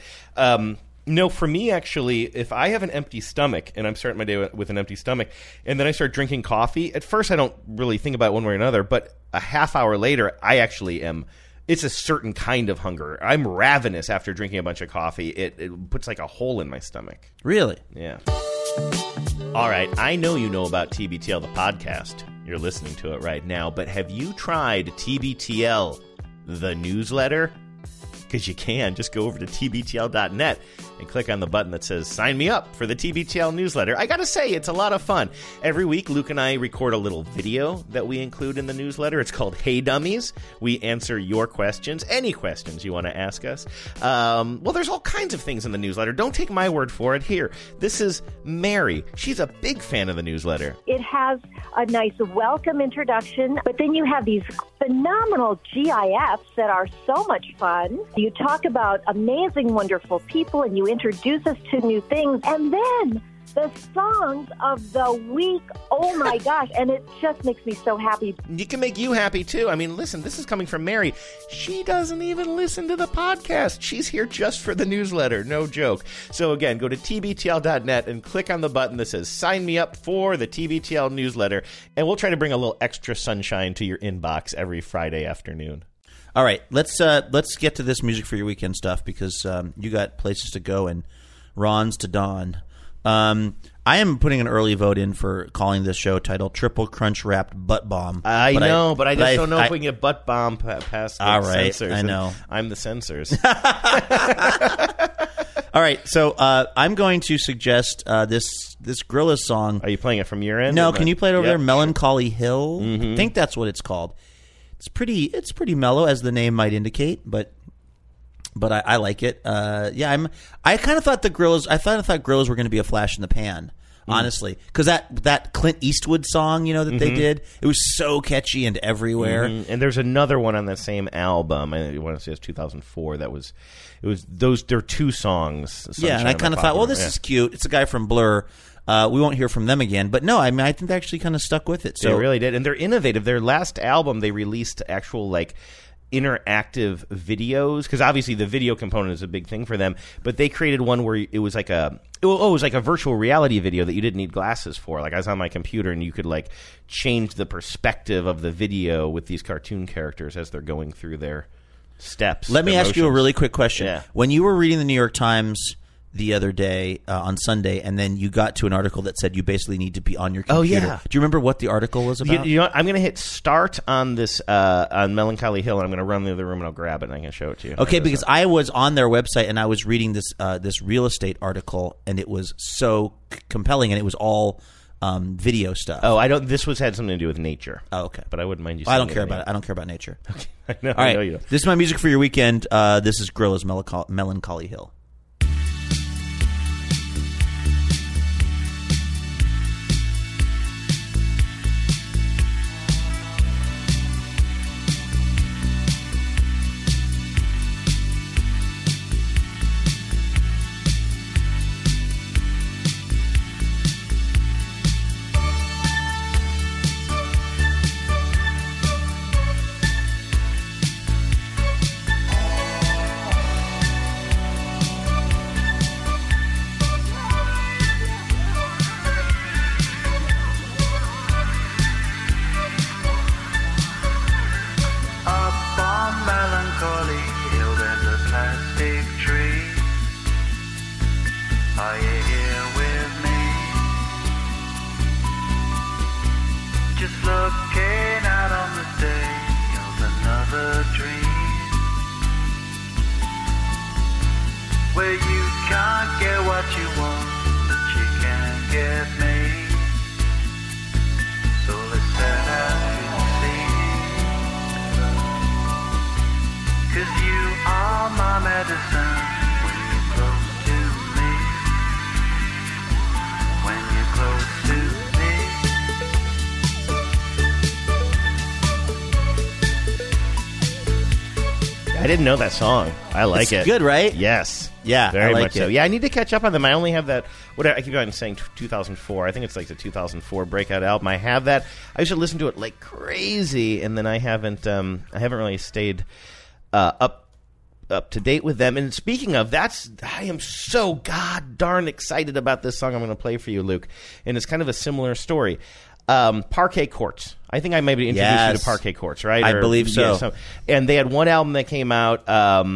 no, for me, actually, if I have an empty stomach and I'm starting my day with an empty stomach, and then I start drinking coffee, at first I don't really think about it one way or another. But a half hour later, I actually am. It's a certain kind of hunger. I'm ravenous after drinking a bunch of coffee. It puts a hole in my stomach. Really? Yeah. All right. I know you know about TBTL, the podcast. You're listening to it right now. But have you tried TBTL, the newsletter? Because you can. Just go over to tbtl.net and click on the button that says sign me up for the TBTL newsletter. I gotta say, it's a lot of fun. Every week, Luke and I record a little video that we include in the newsletter. It's called Hey Dummies. We answer your questions, any questions you want to ask us. Well, there's all kinds of things in the newsletter. Don't take my word for it. Here, this is Mary. She's a big fan of the newsletter. It has a nice welcome introduction, but then you have these phenomenal GIFs that are so much fun. You talk about amazing, wonderful people, and you introduce us to new things. And then the songs of the week, oh my gosh, and it just makes me so happy. It can make you happy, too. I mean, listen, this is coming from Mary. She doesn't even listen to the podcast. She's here just for the newsletter. No joke. So, again, go to tbtl.net and click on the button that says sign me up for the TBTL newsletter, and we'll try to bring a little extra sunshine to your inbox every Friday afternoon. All right, let's get to this music for your weekend stuff because you got places to go and Ron's to Don. I am putting an early vote in for calling this show titled Triple Crunch Wrapped Butt Bomb. I know, but I just don't know if we can get butt bomb past the censors. I know. I'm the censors. All right, so I'm going to suggest this Gorillaz song. Are you playing it from your end? No, can you play it over there? Melancholy Hill? Mm-hmm. I think that's what it's called. It's pretty mellow, as the name might indicate, but I like it. I kind of thought the Gorillaz. I thought Gorillaz were going to be a flash in the pan, honestly, because that Clint Eastwood song, that they did, it was so catchy and everywhere. And there's another one on that same album. I want to say it's 2004. It was those. There are two songs. Yeah, and I kind of thought, well, this is cute. It's a guy from Blur. We won't hear from them again. But no, I mean, I think they actually kind of stuck with it. So they really did. And they're innovative. Their last album, they released actual, interactive videos, because obviously the video component is a big thing for them. But they created one where it was like a virtual reality video that you didn't need glasses for. I was on my computer, and you could, change the perspective of the video with these cartoon characters as they're going through their steps. Let me ask you a really quick question. Yeah. When you were reading the New York Times the other day on Sunday, and then you got to an article that said you basically need to be on your computer. Oh, yeah. Do you remember what the article was about? You know what? I'm going to hit start on this on Melancholy Hill, and I'm going to run to the other room, and I'll grab it, and I can show it to you. Okay, because I was on their website, and I was reading this real estate article, and it was so compelling, and it was all video stuff. Oh, I don't. This had something to do with nature. Oh, okay. But I wouldn't mind you. I don't care about it. I don't care about nature. Okay, I know. All right, I know you don't. This is my music for your weekend. This is Gorillaz' Melancholy Hill. just looking out on the day of another dream, where you can't get what you want, but you can get me. So let's set out to see, 'cause you are my medicine when you're close to me, when you're close to me. I didn't know that song. I like It's it. good, right? Yes. Yeah, very I like much so. it. Yeah, I need to catch up on them. I only have that. What I keep on saying 2004. I think it's like the 2004 breakout album. I have that. I should listen to it like crazy, and then I haven't really stayed up to date with them. And speaking of, I am so god darn excited about this song I'm going to play for you, Luke. And it's kind of a similar story. Parquet Courts. I think I maybe introduced you to Parquet Courts, right? I believe so. Yeah, and they had one album that came out,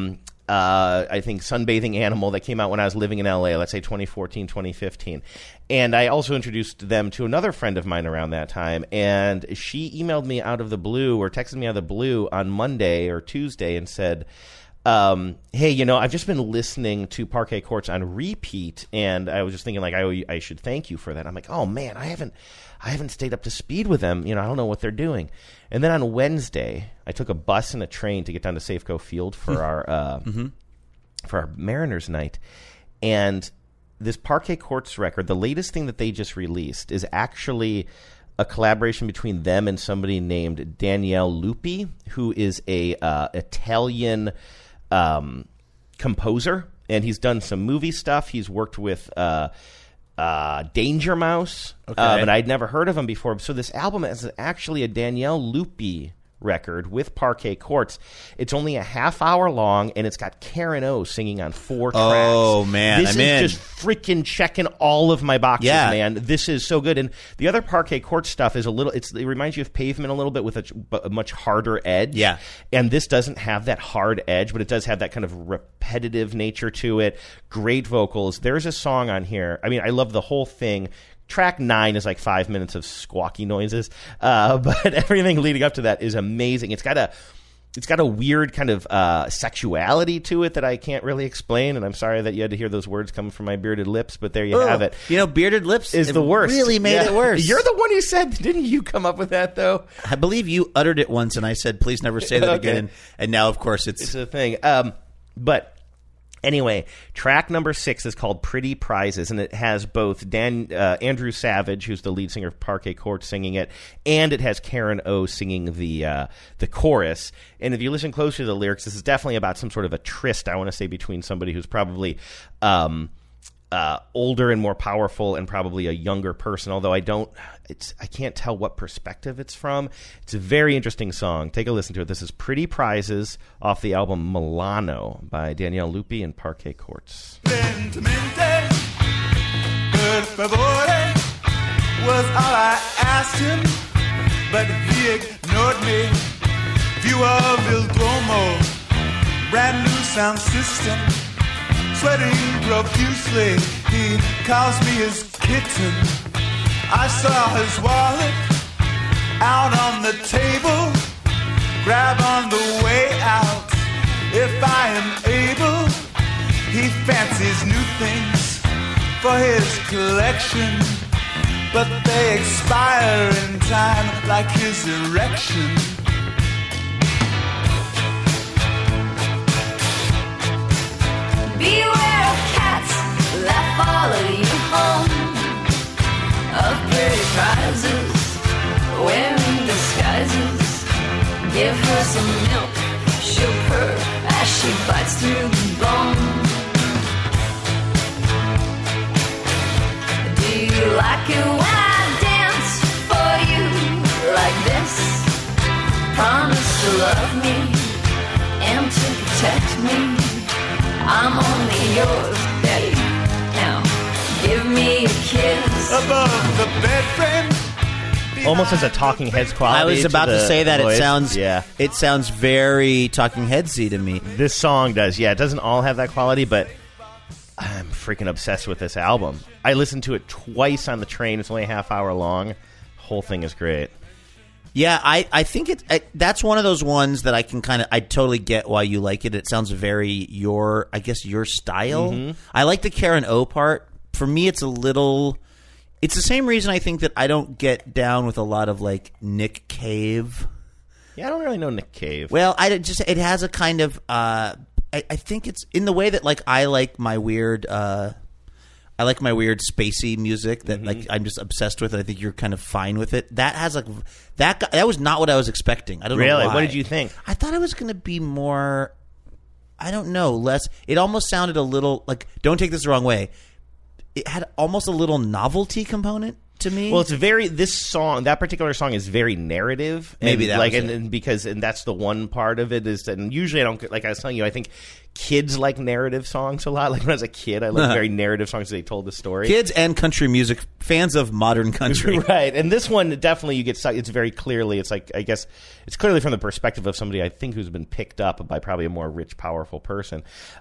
I think Sunbathing Animal, that came out when I was living in LA, let's say 2014, 2015. And I also introduced them to another friend of mine around that time, and she emailed me out of the blue, or texted me out of the blue on Monday or Tuesday and said, hey, I've just been listening to Parquet Courts on repeat, and I was just thinking, like, I should thank you for that. I'm like, oh man, I haven't stayed up to speed with them. I don't know what they're doing. And then on Wednesday, I took a bus and a train to get down to Safeco Field for our for our Mariners night. And this Parquet Courts record, the latest thing that they just released, is actually a collaboration between them and somebody named Daniele Lupi, who is a Italian composer, and he's done some movie stuff. He's worked with Danger Mouse, and I'd never heard of him before. So this album is actually a Daniele Lupi record with Parquet Courts. It's only a half hour long, and it's got Karen O singing on 4 tracks. Oh man, this is just freaking checking all of my boxes, man. This is so good. And the other Parquet Courts stuff is it reminds you of Pavement a little bit with a much harder edge. Yeah. And this doesn't have that hard edge, but it does have that kind of repetitive nature to it. Great vocals. There's a song on here. I mean, I love the whole thing. Track 9 is like 5 minutes of squawky noises, but everything leading up to that is amazing. It's got a weird kind of sexuality to it that I can't really explain, and I'm sorry that you had to hear those words coming from my bearded lips, but there you have it. Bearded lips is the worst. Really made it worse. You're the one who said, didn't you come up with that, though? I believe you uttered it once, and I said, please never say that again. And now, of course, it's a thing. But anyway, track number 6 is called Pretty Prizes, and it has both Andrew Savage, who's the lead singer of Parquet Courts, singing it, and it has Karen O singing the chorus. And if you listen closely to the lyrics, this is definitely about some sort of a tryst, I want to say, between somebody who's probably older and more powerful and probably a younger person, although I can't tell what perspective it's from. It's a very interesting song. Take a listen to it. This is Pretty Prizes off the album Milano by Daniele Lupi and Parquet Courts. Lentamente, per favore, was all I asked him, but he ignored me. View of Il Duomo, brand new sound system, sweating profusely, he calls me his kitten. I saw his wallet out on the table, grab on the way out if I am able. He fancies new things for his collection, but they expire in time like his erection. Beware of cats that follow you home, of pretty prizes, wearing disguises. Give her some milk, she'll purr as she bites through the bone. Do you like it when I dance for you like this? Promise to love me and to protect me. I'm only yours, Daddy. Now, give me a kiss. Above the bed frame. Almost has a Talking Heads quality. I was about to say that voice. It sounds very Talking Headsy to me. This song does. Yeah, it doesn't all have that quality, but I'm freaking obsessed with this album. I listened to it twice on the train. It's only a half hour long. Whole thing is great. Yeah, I think that's one of those ones that I totally get why you like it. It sounds very your style. Mm-hmm. I like the Karen O part. For me, it's the same reason I think that I don't get down with a lot of like Nick Cave. Yeah, I don't really know Nick Cave. Well, it has a kind of I think it's in the way that like I like my weird spacey music that like I'm just obsessed with. I think you're kind of fine with it. That has that was not what I was expecting. I don't know why. What did you think? I thought it was going to be more. I don't know, less. It almost sounded a little like. Don't take this the wrong way. It had almost a little novelty component to me. Well, that particular song is very narrative. Maybe that like, was and that's the one part of it is that, and usually I don't, like I was telling you, I think kids like narrative songs a lot. Like when I was a kid, I liked very narrative songs. They told the story. Kids and country music, fans of modern country. Right. And this one, definitely you get stuck. It's very clearly, it's like, I guess, it's clearly from the perspective of somebody I think who's been picked up by probably a more rich, powerful person.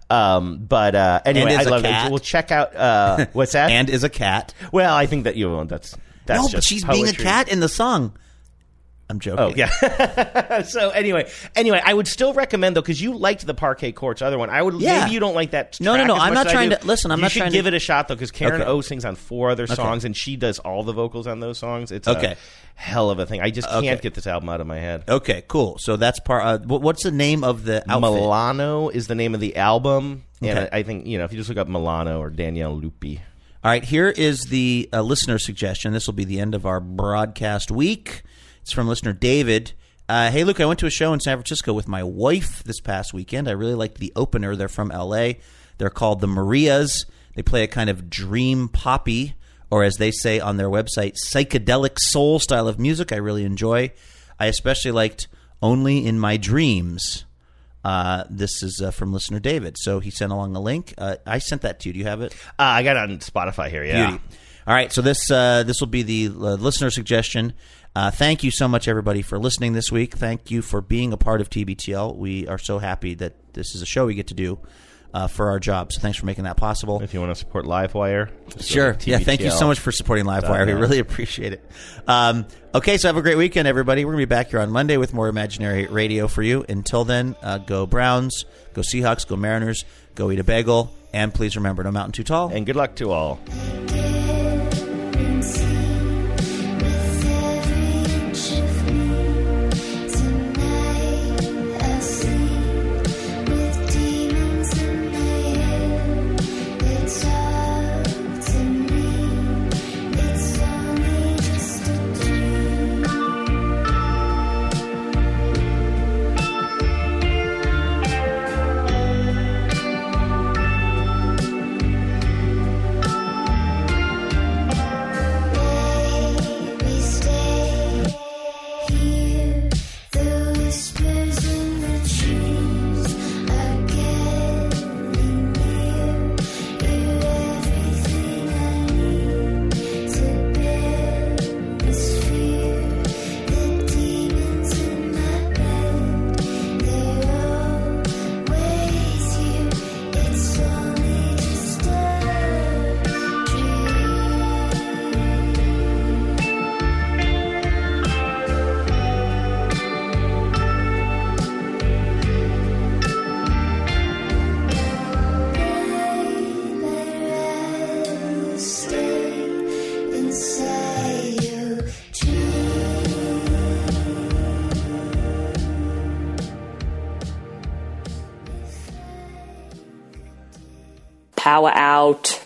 But anyway, I love it. We'll check out, what's that? And is a cat. Well, I think that that's no, just but she's poetry. being a cat in the song. I'm joking. Oh, yeah. So anyway, I would still recommend, though, because you liked the Parquet Court's other one. Maybe you don't like that No, track as I'm much not as trying I do. to... Listen, I'm not trying to... You should give it a shot, though, because Karen Okay. O sings on 4 other songs, Okay. and she does all the vocals on those songs. It's Okay. a hell of a thing. I just can't Okay. get this album out of my head. Okay, cool. So that's part... what's the name of the outfit? Milano is the name of the album, and Okay. I think, if you just look up Milano or Danielle Lupi. All right, here is the listener suggestion. This will be the end of our broadcast week. It's from listener David. Hey, Luke, I went to a show in San Francisco with my wife this past weekend. I really liked the opener. They're from L.A. They're called the Marias. They play a kind of dream poppy, or as they say on their website, psychedelic soul style of music I really enjoy. I especially liked Only in My Dreams. This is from listener David. So he sent along a link. I sent that to you. Do you have it? I got it on Spotify here, yeah. Beauty. All right, so this will be the listener suggestion. Thank you so much, everybody, for listening this week. Thank you for being a part of TBTL. We are so happy that this is a show we get to do for our job. So thanks for making that possible. If you want to support Livewire. Sure. Yeah, thank you so much for supporting Livewire. We really appreciate it. Okay, so have a great weekend, everybody. We're going to be back here on Monday with more Imaginary Radio for you. Until then, go Browns, go Seahawks, go Mariners, go eat a bagel, and please remember, no mountain too tall. And good luck to all. Power out.